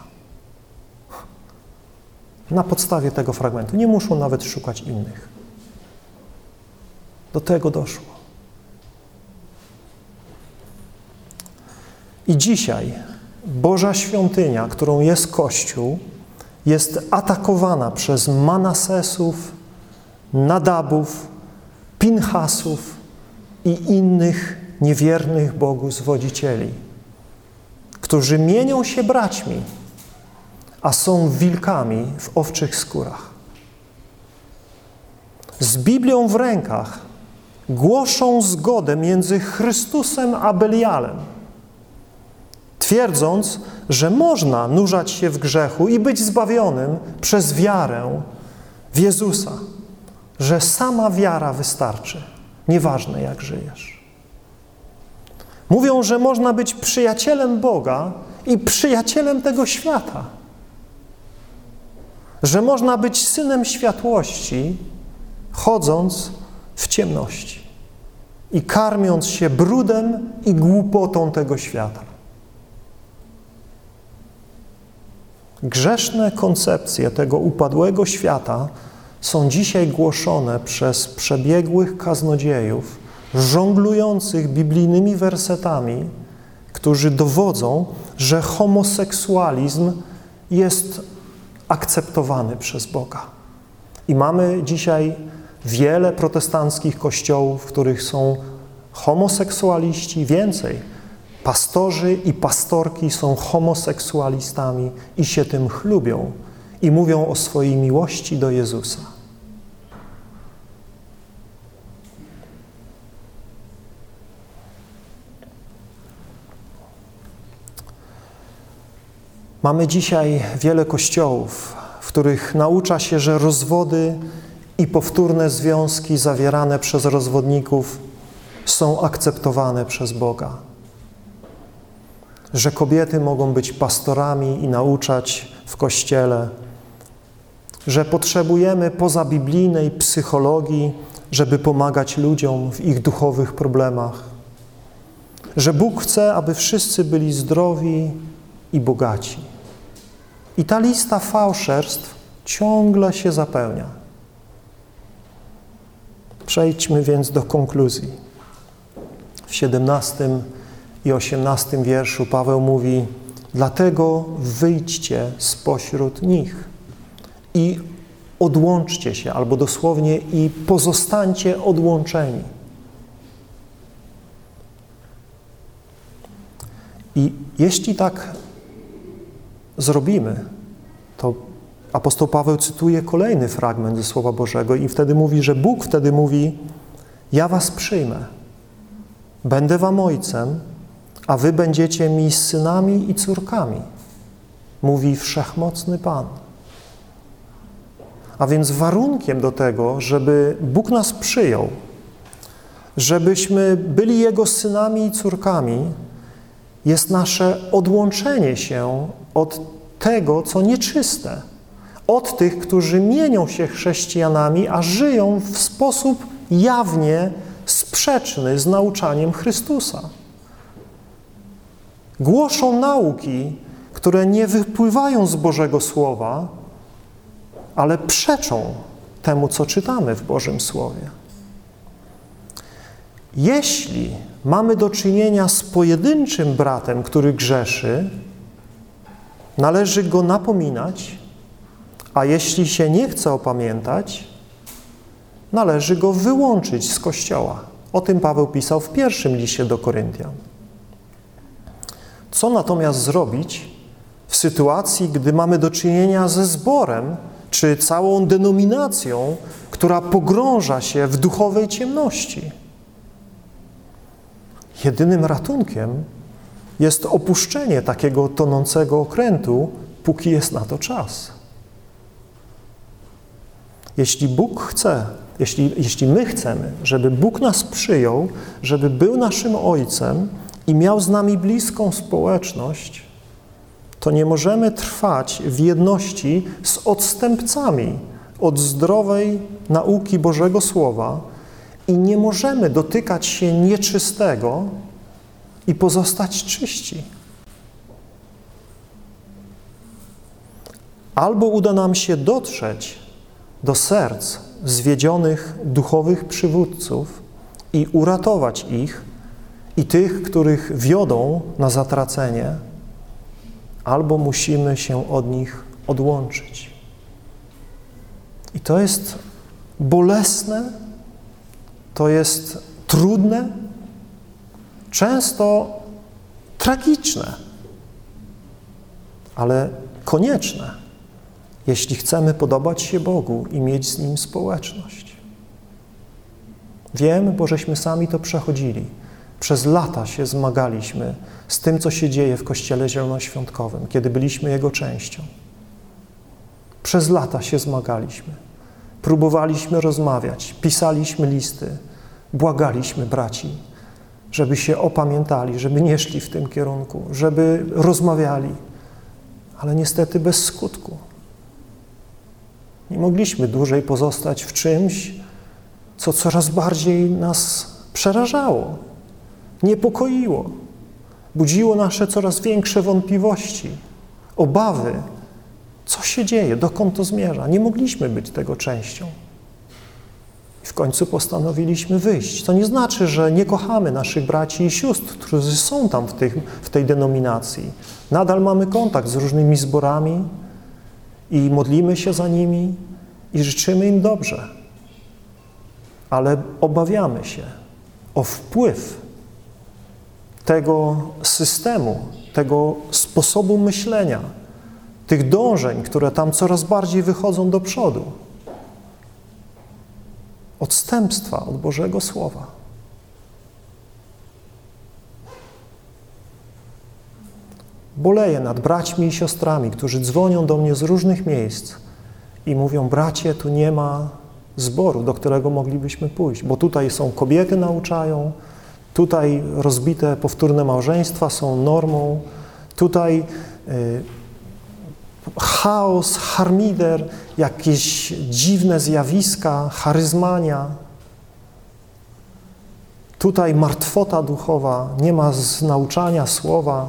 Na podstawie tego fragmentu. Nie muszą nawet szukać innych. Do tego doszło. I dzisiaj Boża świątynia, którą jest Kościół, jest atakowana przez Manasesów, Nadabów, Pinchasów i innych niewiernych Bogu zwodzicieli, którzy mienią się braćmi, a są wilkami w owczych skórach. Z Biblią w rękach głoszą zgodę między Chrystusem a Belialem, twierdząc, że można nurzać się w grzechu i być zbawionym przez wiarę w Jezusa, że sama wiara wystarczy, nieważne jak żyjesz. Mówią, że można być przyjacielem Boga i przyjacielem tego świata, że można być synem światłości, chodząc w ciemności i karmiąc się brudem i głupotą tego świata. Grzeszne koncepcje tego upadłego świata są dzisiaj głoszone przez przebiegłych kaznodziejów, żonglujących biblijnymi wersetami, którzy dowodzą, że homoseksualizm jest akceptowany przez Boga. I mamy dzisiaj wiele protestanckich kościołów, w których są homoseksualiści, więcej. Pastorzy i pastorki są homoseksualistami i się tym chlubią i mówią o swojej miłości do Jezusa. Mamy dzisiaj wiele kościołów, w których naucza się, że rozwody i powtórne związki zawierane przez rozwodników są akceptowane przez Boga. Że kobiety mogą być pastorami i nauczać w Kościele, że potrzebujemy pozabiblijnej psychologii, żeby pomagać ludziom w ich duchowych problemach, że Bóg chce, aby wszyscy byli zdrowi i bogaci. I ta lista fałszerstw ciągle się zapełnia. Przejdźmy więc do konkluzji. W 17 i 18 wierszu Paweł mówi: dlatego wyjdźcie spośród nich i odłączcie się, albo dosłownie i pozostańcie odłączeni. I jeśli tak zrobimy, to apostoł Paweł cytuje kolejny fragment ze Słowa Bożego i wtedy mówi, że Bóg wtedy mówi: ja was przyjmę, będę wam ojcem, a wy będziecie mi synami i córkami, mówi Wszechmocny Pan. A więc warunkiem do tego, żeby Bóg nas przyjął, żebyśmy byli Jego synami i córkami, jest nasze odłączenie się od tego, co nieczyste, od tych, którzy mienią się chrześcijanami, a żyją w sposób jawnie sprzeczny z nauczaniem Chrystusa. Głoszą nauki, które nie wypływają z Bożego Słowa, ale przeczą temu, co czytamy w Bożym Słowie. Jeśli mamy do czynienia z pojedynczym bratem, który grzeszy, należy go napominać, a jeśli się nie chce opamiętać, należy go wyłączyć z Kościoła. O tym Paweł pisał w pierwszym liście do Koryntian. Co natomiast zrobić w sytuacji, gdy mamy do czynienia ze zborem, czy całą denominacją, która pogrąża się w duchowej ciemności? Jedynym ratunkiem jest opuszczenie takiego tonącego okrętu, póki jest na to czas. Jeśli Bóg chce, jeśli my chcemy, żeby Bóg nas przyjął, żeby był naszym Ojcem i miał z nami bliską społeczność, to nie możemy trwać w jedności z odstępcami od zdrowej nauki Bożego Słowa i nie możemy dotykać się nieczystego i pozostać czyści. Albo uda nam się dotrzeć do serc zwiedzionych duchowych przywódców i uratować ich i tych, których wiodą na zatracenie, albo musimy się od nich odłączyć. I to jest bolesne, to jest trudne, często tragiczne, ale konieczne, jeśli chcemy podobać się Bogu i mieć z Nim społeczność. Wiem, bo żeśmy sami to przechodzili. Przez lata się zmagaliśmy z tym, co się dzieje w Kościele Zielonoświątkowym, kiedy byliśmy jego częścią. Przez lata się zmagaliśmy. Próbowaliśmy rozmawiać, pisaliśmy listy, błagaliśmy braci, żeby się opamiętali, żeby nie szli w tym kierunku, żeby rozmawiali, ale niestety bez skutku. Nie mogliśmy dłużej pozostać w czymś, co coraz bardziej nas przerażało, niepokoiło, budziło nasze coraz większe wątpliwości, obawy, co się dzieje, dokąd to zmierza. Nie mogliśmy być tego częścią. I w końcu postanowiliśmy wyjść. To nie znaczy, że nie kochamy naszych braci i sióstr, którzy są tam w tej denominacji. Nadal mamy kontakt z różnymi zborami i modlimy się za nimi i życzymy im dobrze. Ale obawiamy się o wpływ tego systemu, tego sposobu myślenia, tych dążeń, które tam coraz bardziej wychodzą do przodu. Odstępstwa od Bożego Słowa. Boleję nad braćmi i siostrami, którzy dzwonią do mnie z różnych miejsc i mówią: bracie, tu nie ma zboru, do którego moglibyśmy pójść, bo tutaj są kobiety nauczają, tutaj rozbite powtórne małżeństwa są normą, tutaj chaos, harmider, jakieś dziwne zjawiska, charyzmania. Tutaj martwota duchowa, nie ma nauczania słowa.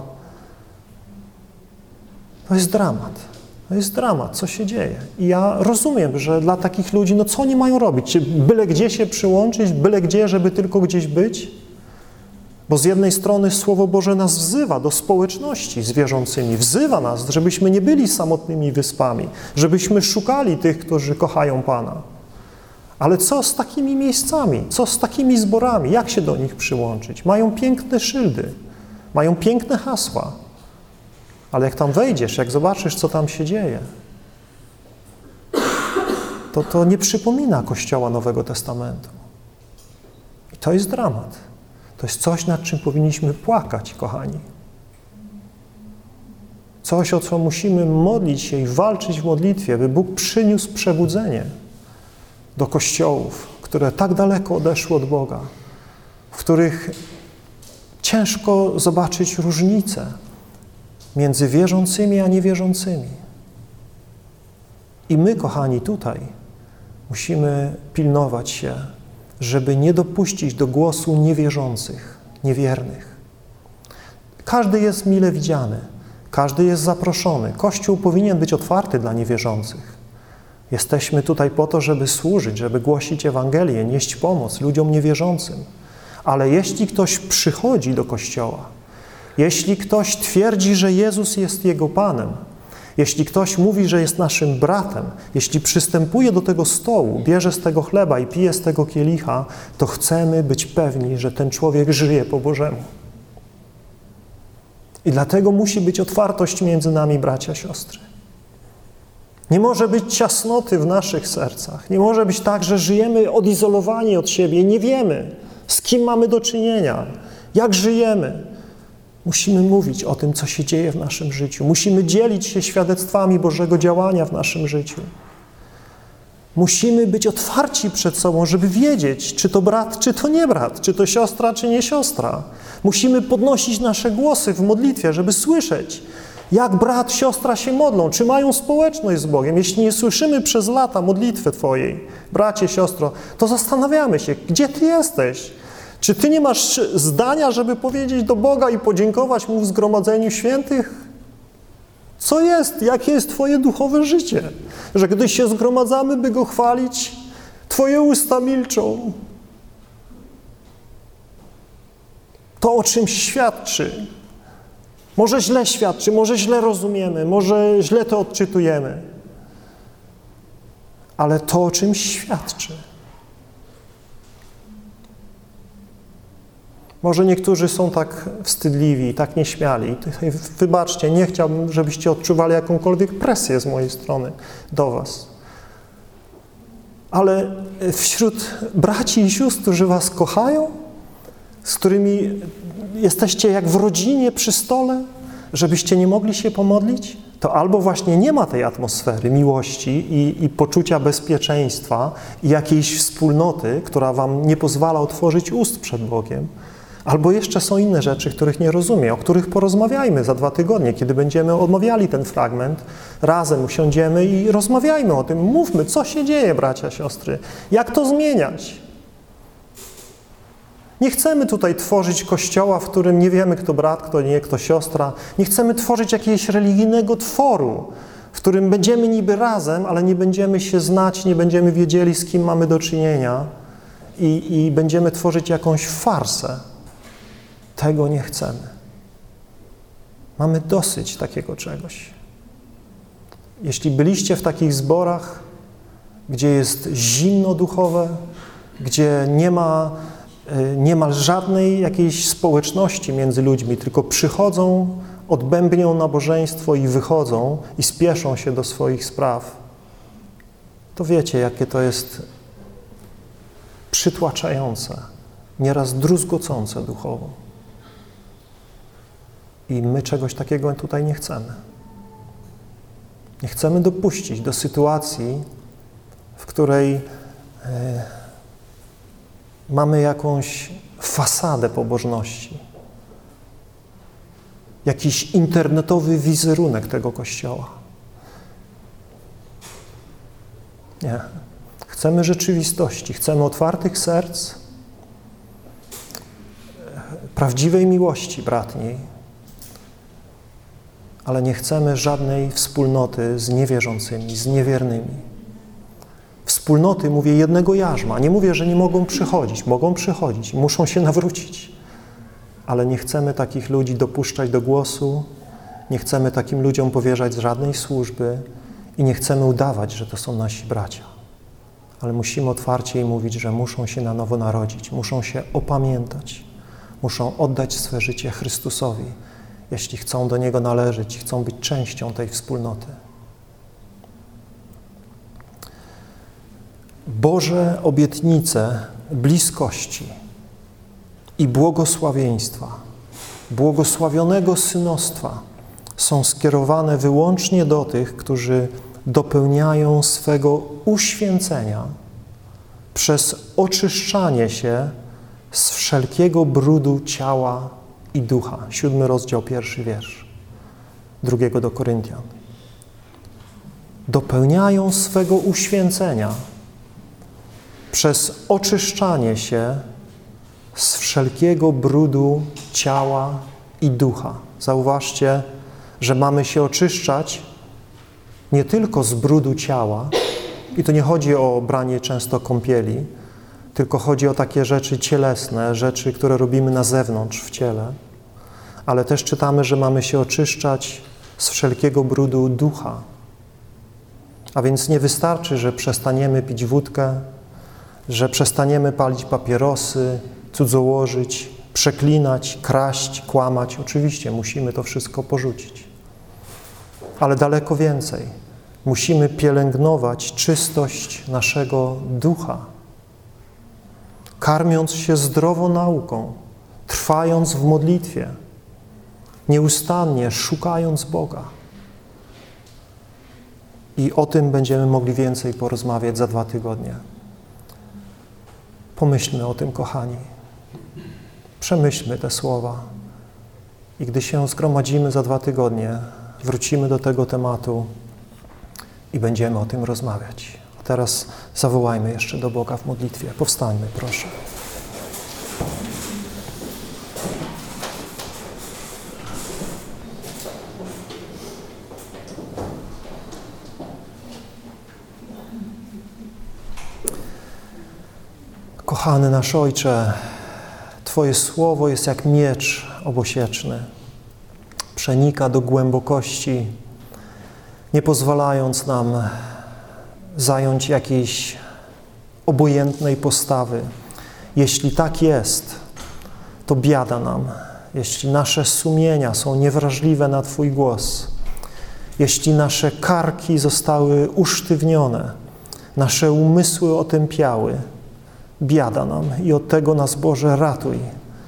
To jest dramat. To jest dramat, co się dzieje. I ja rozumiem, że dla takich ludzi, no co oni mają robić? Czy byle gdzie się przyłączyć, byle gdzie, żeby tylko gdzieś być? Bo z jednej strony Słowo Boże nas wzywa do społeczności z wierzącymi, wzywa nas, żebyśmy nie byli samotnymi wyspami, żebyśmy szukali tych, którzy kochają Pana. Ale co z takimi miejscami? Co z takimi zborami? Jak się do nich przyłączyć? Mają piękne szyldy, mają piękne hasła, ale jak tam wejdziesz, jak zobaczysz, co tam się dzieje, to nie przypomina Kościoła Nowego Testamentu. I to jest dramat. To jest coś, nad czym powinniśmy płakać, kochani. Coś, o co musimy modlić się i walczyć w modlitwie, by Bóg przyniósł przebudzenie do kościołów, które tak daleko odeszły od Boga, w których ciężko zobaczyć różnicę między wierzącymi a niewierzącymi. I my, kochani, tutaj musimy pilnować się, żeby nie dopuścić do głosu niewierzących, niewiernych. Każdy jest mile widziany, każdy jest zaproszony. Kościół powinien być otwarty dla niewierzących. Jesteśmy tutaj po to, żeby służyć, żeby głosić Ewangelię, nieść pomoc ludziom niewierzącym. Ale jeśli ktoś przychodzi do Kościoła, jeśli ktoś twierdzi, że Jezus jest Jego Panem, jeśli ktoś mówi, że jest naszym bratem, jeśli przystępuje do tego stołu, bierze z tego chleba i pije z tego kielicha, to chcemy być pewni, że ten człowiek żyje po Bożemu. I dlatego musi być otwartość między nami, bracia, siostry. Nie może być ciasnoty w naszych sercach. Nie może być tak, że żyjemy odizolowani od siebie i nie wiemy, z kim mamy do czynienia, jak żyjemy. Musimy mówić o tym, co się dzieje w naszym życiu. Musimy dzielić się świadectwami Bożego działania w naszym życiu. Musimy być otwarci przed sobą, żeby wiedzieć, czy to brat, czy to nie brat, czy to siostra, czy nie siostra. Musimy podnosić nasze głosy w modlitwie, żeby słyszeć, jak brat, siostra się modlą, czy mają społeczność z Bogiem. Jeśli nie słyszymy przez lata modlitwy Twojej, bracie, siostro, to zastanawiamy się, gdzie Ty jesteś. Czy Ty nie masz zdania, żeby powiedzieć do Boga i podziękować Mu w zgromadzeniu świętych? Co jest? Jakie jest Twoje duchowe życie? Że gdy się zgromadzamy, by Go chwalić, Twoje usta milczą. To o czymś świadczy. Może źle świadczy, może źle rozumiemy, może źle to odczytujemy. Ale to o czymś świadczy. Może niektórzy są tak wstydliwi, tak nieśmiali. Wybaczcie, nie chciałbym, żebyście odczuwali jakąkolwiek presję z mojej strony do was. Ale wśród braci i sióstr, którzy was kochają, z którymi jesteście jak w rodzinie przy stole, żebyście nie mogli się pomodlić, to albo właśnie nie ma tej atmosfery miłości i poczucia bezpieczeństwa i jakiejś wspólnoty, która wam nie pozwala otworzyć ust przed Bogiem, albo jeszcze są inne rzeczy, których nie rozumiem, o których porozmawiajmy za 2 tygodnie, kiedy będziemy omawiali ten fragment, razem usiądziemy i rozmawiajmy o tym, mówmy, co się dzieje, bracia, siostry, jak to zmieniać. Nie chcemy tutaj tworzyć kościoła, w którym nie wiemy, kto brat, kto nie, kto siostra. Nie chcemy tworzyć jakiegoś religijnego tworu, w którym będziemy niby razem, ale nie będziemy się znać, nie będziemy wiedzieli, z kim mamy do czynienia i będziemy tworzyć jakąś farsę. Tego nie chcemy. Mamy dosyć takiego czegoś. Jeśli byliście w takich zborach, gdzie jest zimno duchowe, gdzie nie ma żadnej jakiejś społeczności między ludźmi, tylko przychodzą, odbębnią nabożeństwo i wychodzą i spieszą się do swoich spraw, to wiecie, jakie to jest przytłaczające, nieraz druzgocące duchowo. I my czegoś takiego tutaj nie chcemy. Nie chcemy dopuścić do sytuacji, w której mamy jakąś fasadę pobożności, jakiś internetowy wizerunek tego Kościoła. Nie. Chcemy rzeczywistości, chcemy otwartych serc, prawdziwej miłości bratniej, ale nie chcemy żadnej wspólnoty z niewierzącymi, z niewiernymi. Wspólnoty, mówię, jednego jarzma. Nie mówię, że nie mogą przychodzić, muszą się nawrócić. Ale nie chcemy takich ludzi dopuszczać do głosu, nie chcemy takim ludziom powierzać żadnej służby i nie chcemy udawać, że to są nasi bracia. Ale musimy otwarcie im mówić, że muszą się na nowo narodzić, muszą się opamiętać, muszą oddać swe życie Chrystusowi, jeśli chcą do Niego należeć, chcą być częścią tej wspólnoty. Boże obietnice bliskości i błogosławieństwa, błogosławionego synostwa są skierowane wyłącznie do tych, którzy dopełniają swego uświęcenia przez oczyszczanie się z wszelkiego brudu ciała i ducha. 7 rozdział, 1 wiersz 2 do Koryntian. Dopełniają swego uświęcenia przez oczyszczanie się z wszelkiego brudu ciała i ducha. Zauważcie, że mamy się oczyszczać nie tylko z brudu ciała, i to nie chodzi o branie często kąpieli, tylko chodzi o takie rzeczy cielesne, rzeczy, które robimy na zewnątrz w ciele, ale też czytamy, że mamy się oczyszczać z wszelkiego brudu ducha. A więc nie wystarczy, że przestaniemy pić wódkę, że przestaniemy palić papierosy, cudzołożyć, przeklinać, kraść, kłamać. Oczywiście musimy to wszystko porzucić. Ale daleko więcej. Musimy pielęgnować czystość naszego ducha, karmiąc się zdrową nauką, trwając w modlitwie, nieustannie szukając Boga. I o tym będziemy mogli więcej porozmawiać za 2 tygodnie. Pomyślmy o tym, kochani. Przemyślmy te słowa. I gdy się zgromadzimy za 2 tygodnie, wrócimy do tego tematu i będziemy o tym rozmawiać. A teraz zawołajmy jeszcze do Boga w modlitwie. Powstańmy, proszę. Kochany nasz Ojcze, Twoje słowo jest jak miecz obosieczny. Przenika do głębokości, nie pozwalając nam zająć jakiejś obojętnej postawy. Jeśli tak jest, to biada nam. Jeśli nasze sumienia są niewrażliwe na Twój głos, jeśli nasze karki zostały usztywnione, nasze umysły otępiały, biada nam i od tego nas, Boże, ratuj.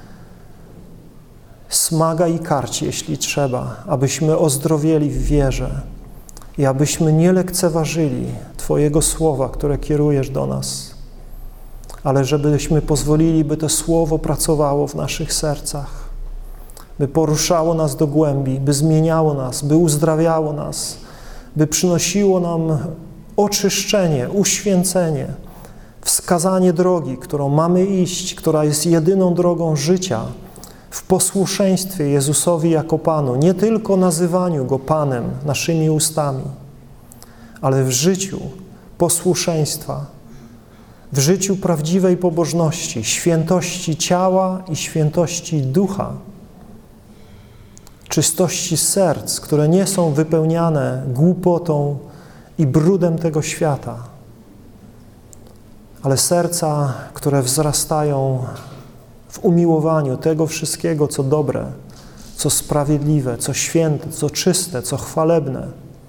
Smagaj i karć, jeśli trzeba, abyśmy ozdrowieli w wierze i abyśmy nie lekceważyli Twojego słowa, które kierujesz do nas, ale żebyśmy pozwolili, by to słowo pracowało w naszych sercach, by poruszało nas do głębi, by zmieniało nas, by uzdrawiało nas, by przynosiło nam oczyszczenie, uświęcenie, wskazanie drogi, którą mamy iść, która jest jedyną drogą życia, w posłuszeństwie Jezusowi jako Panu, nie tylko nazywaniu Go Panem naszymi ustami, ale w życiu posłuszeństwa, w życiu prawdziwej pobożności, świętości ciała i świętości ducha, czystości serc, które nie są wypełniane głupotą i brudem tego świata, ale serca, które wzrastają w umiłowaniu tego wszystkiego, co dobre, co sprawiedliwe, co święte, co czyste, co chwalebne.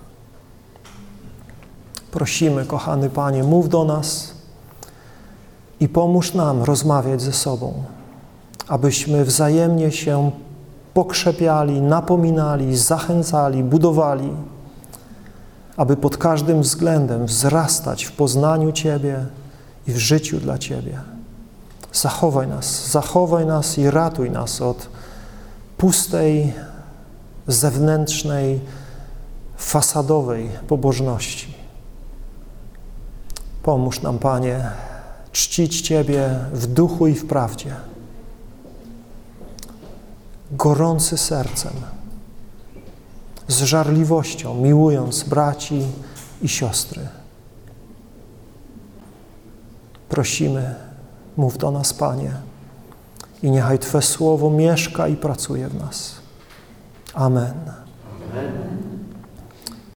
Prosimy, kochany Panie, mów do nas i pomóż nam rozmawiać ze sobą, abyśmy wzajemnie się pokrzepiali, napominali, zachęcali, budowali, aby pod każdym względem wzrastać w poznaniu Ciebie i w życiu dla Ciebie. Zachowaj nas i ratuj nas od pustej, zewnętrznej, fasadowej pobożności. Pomóż nam, Panie, czcić Ciebie w duchu i w prawdzie, gorący sercem, z żarliwością, miłując braci i siostry. Prosimy, mów do nas, Panie, i niechaj Twe słowo mieszka i pracuje w nas. Amen. Amen.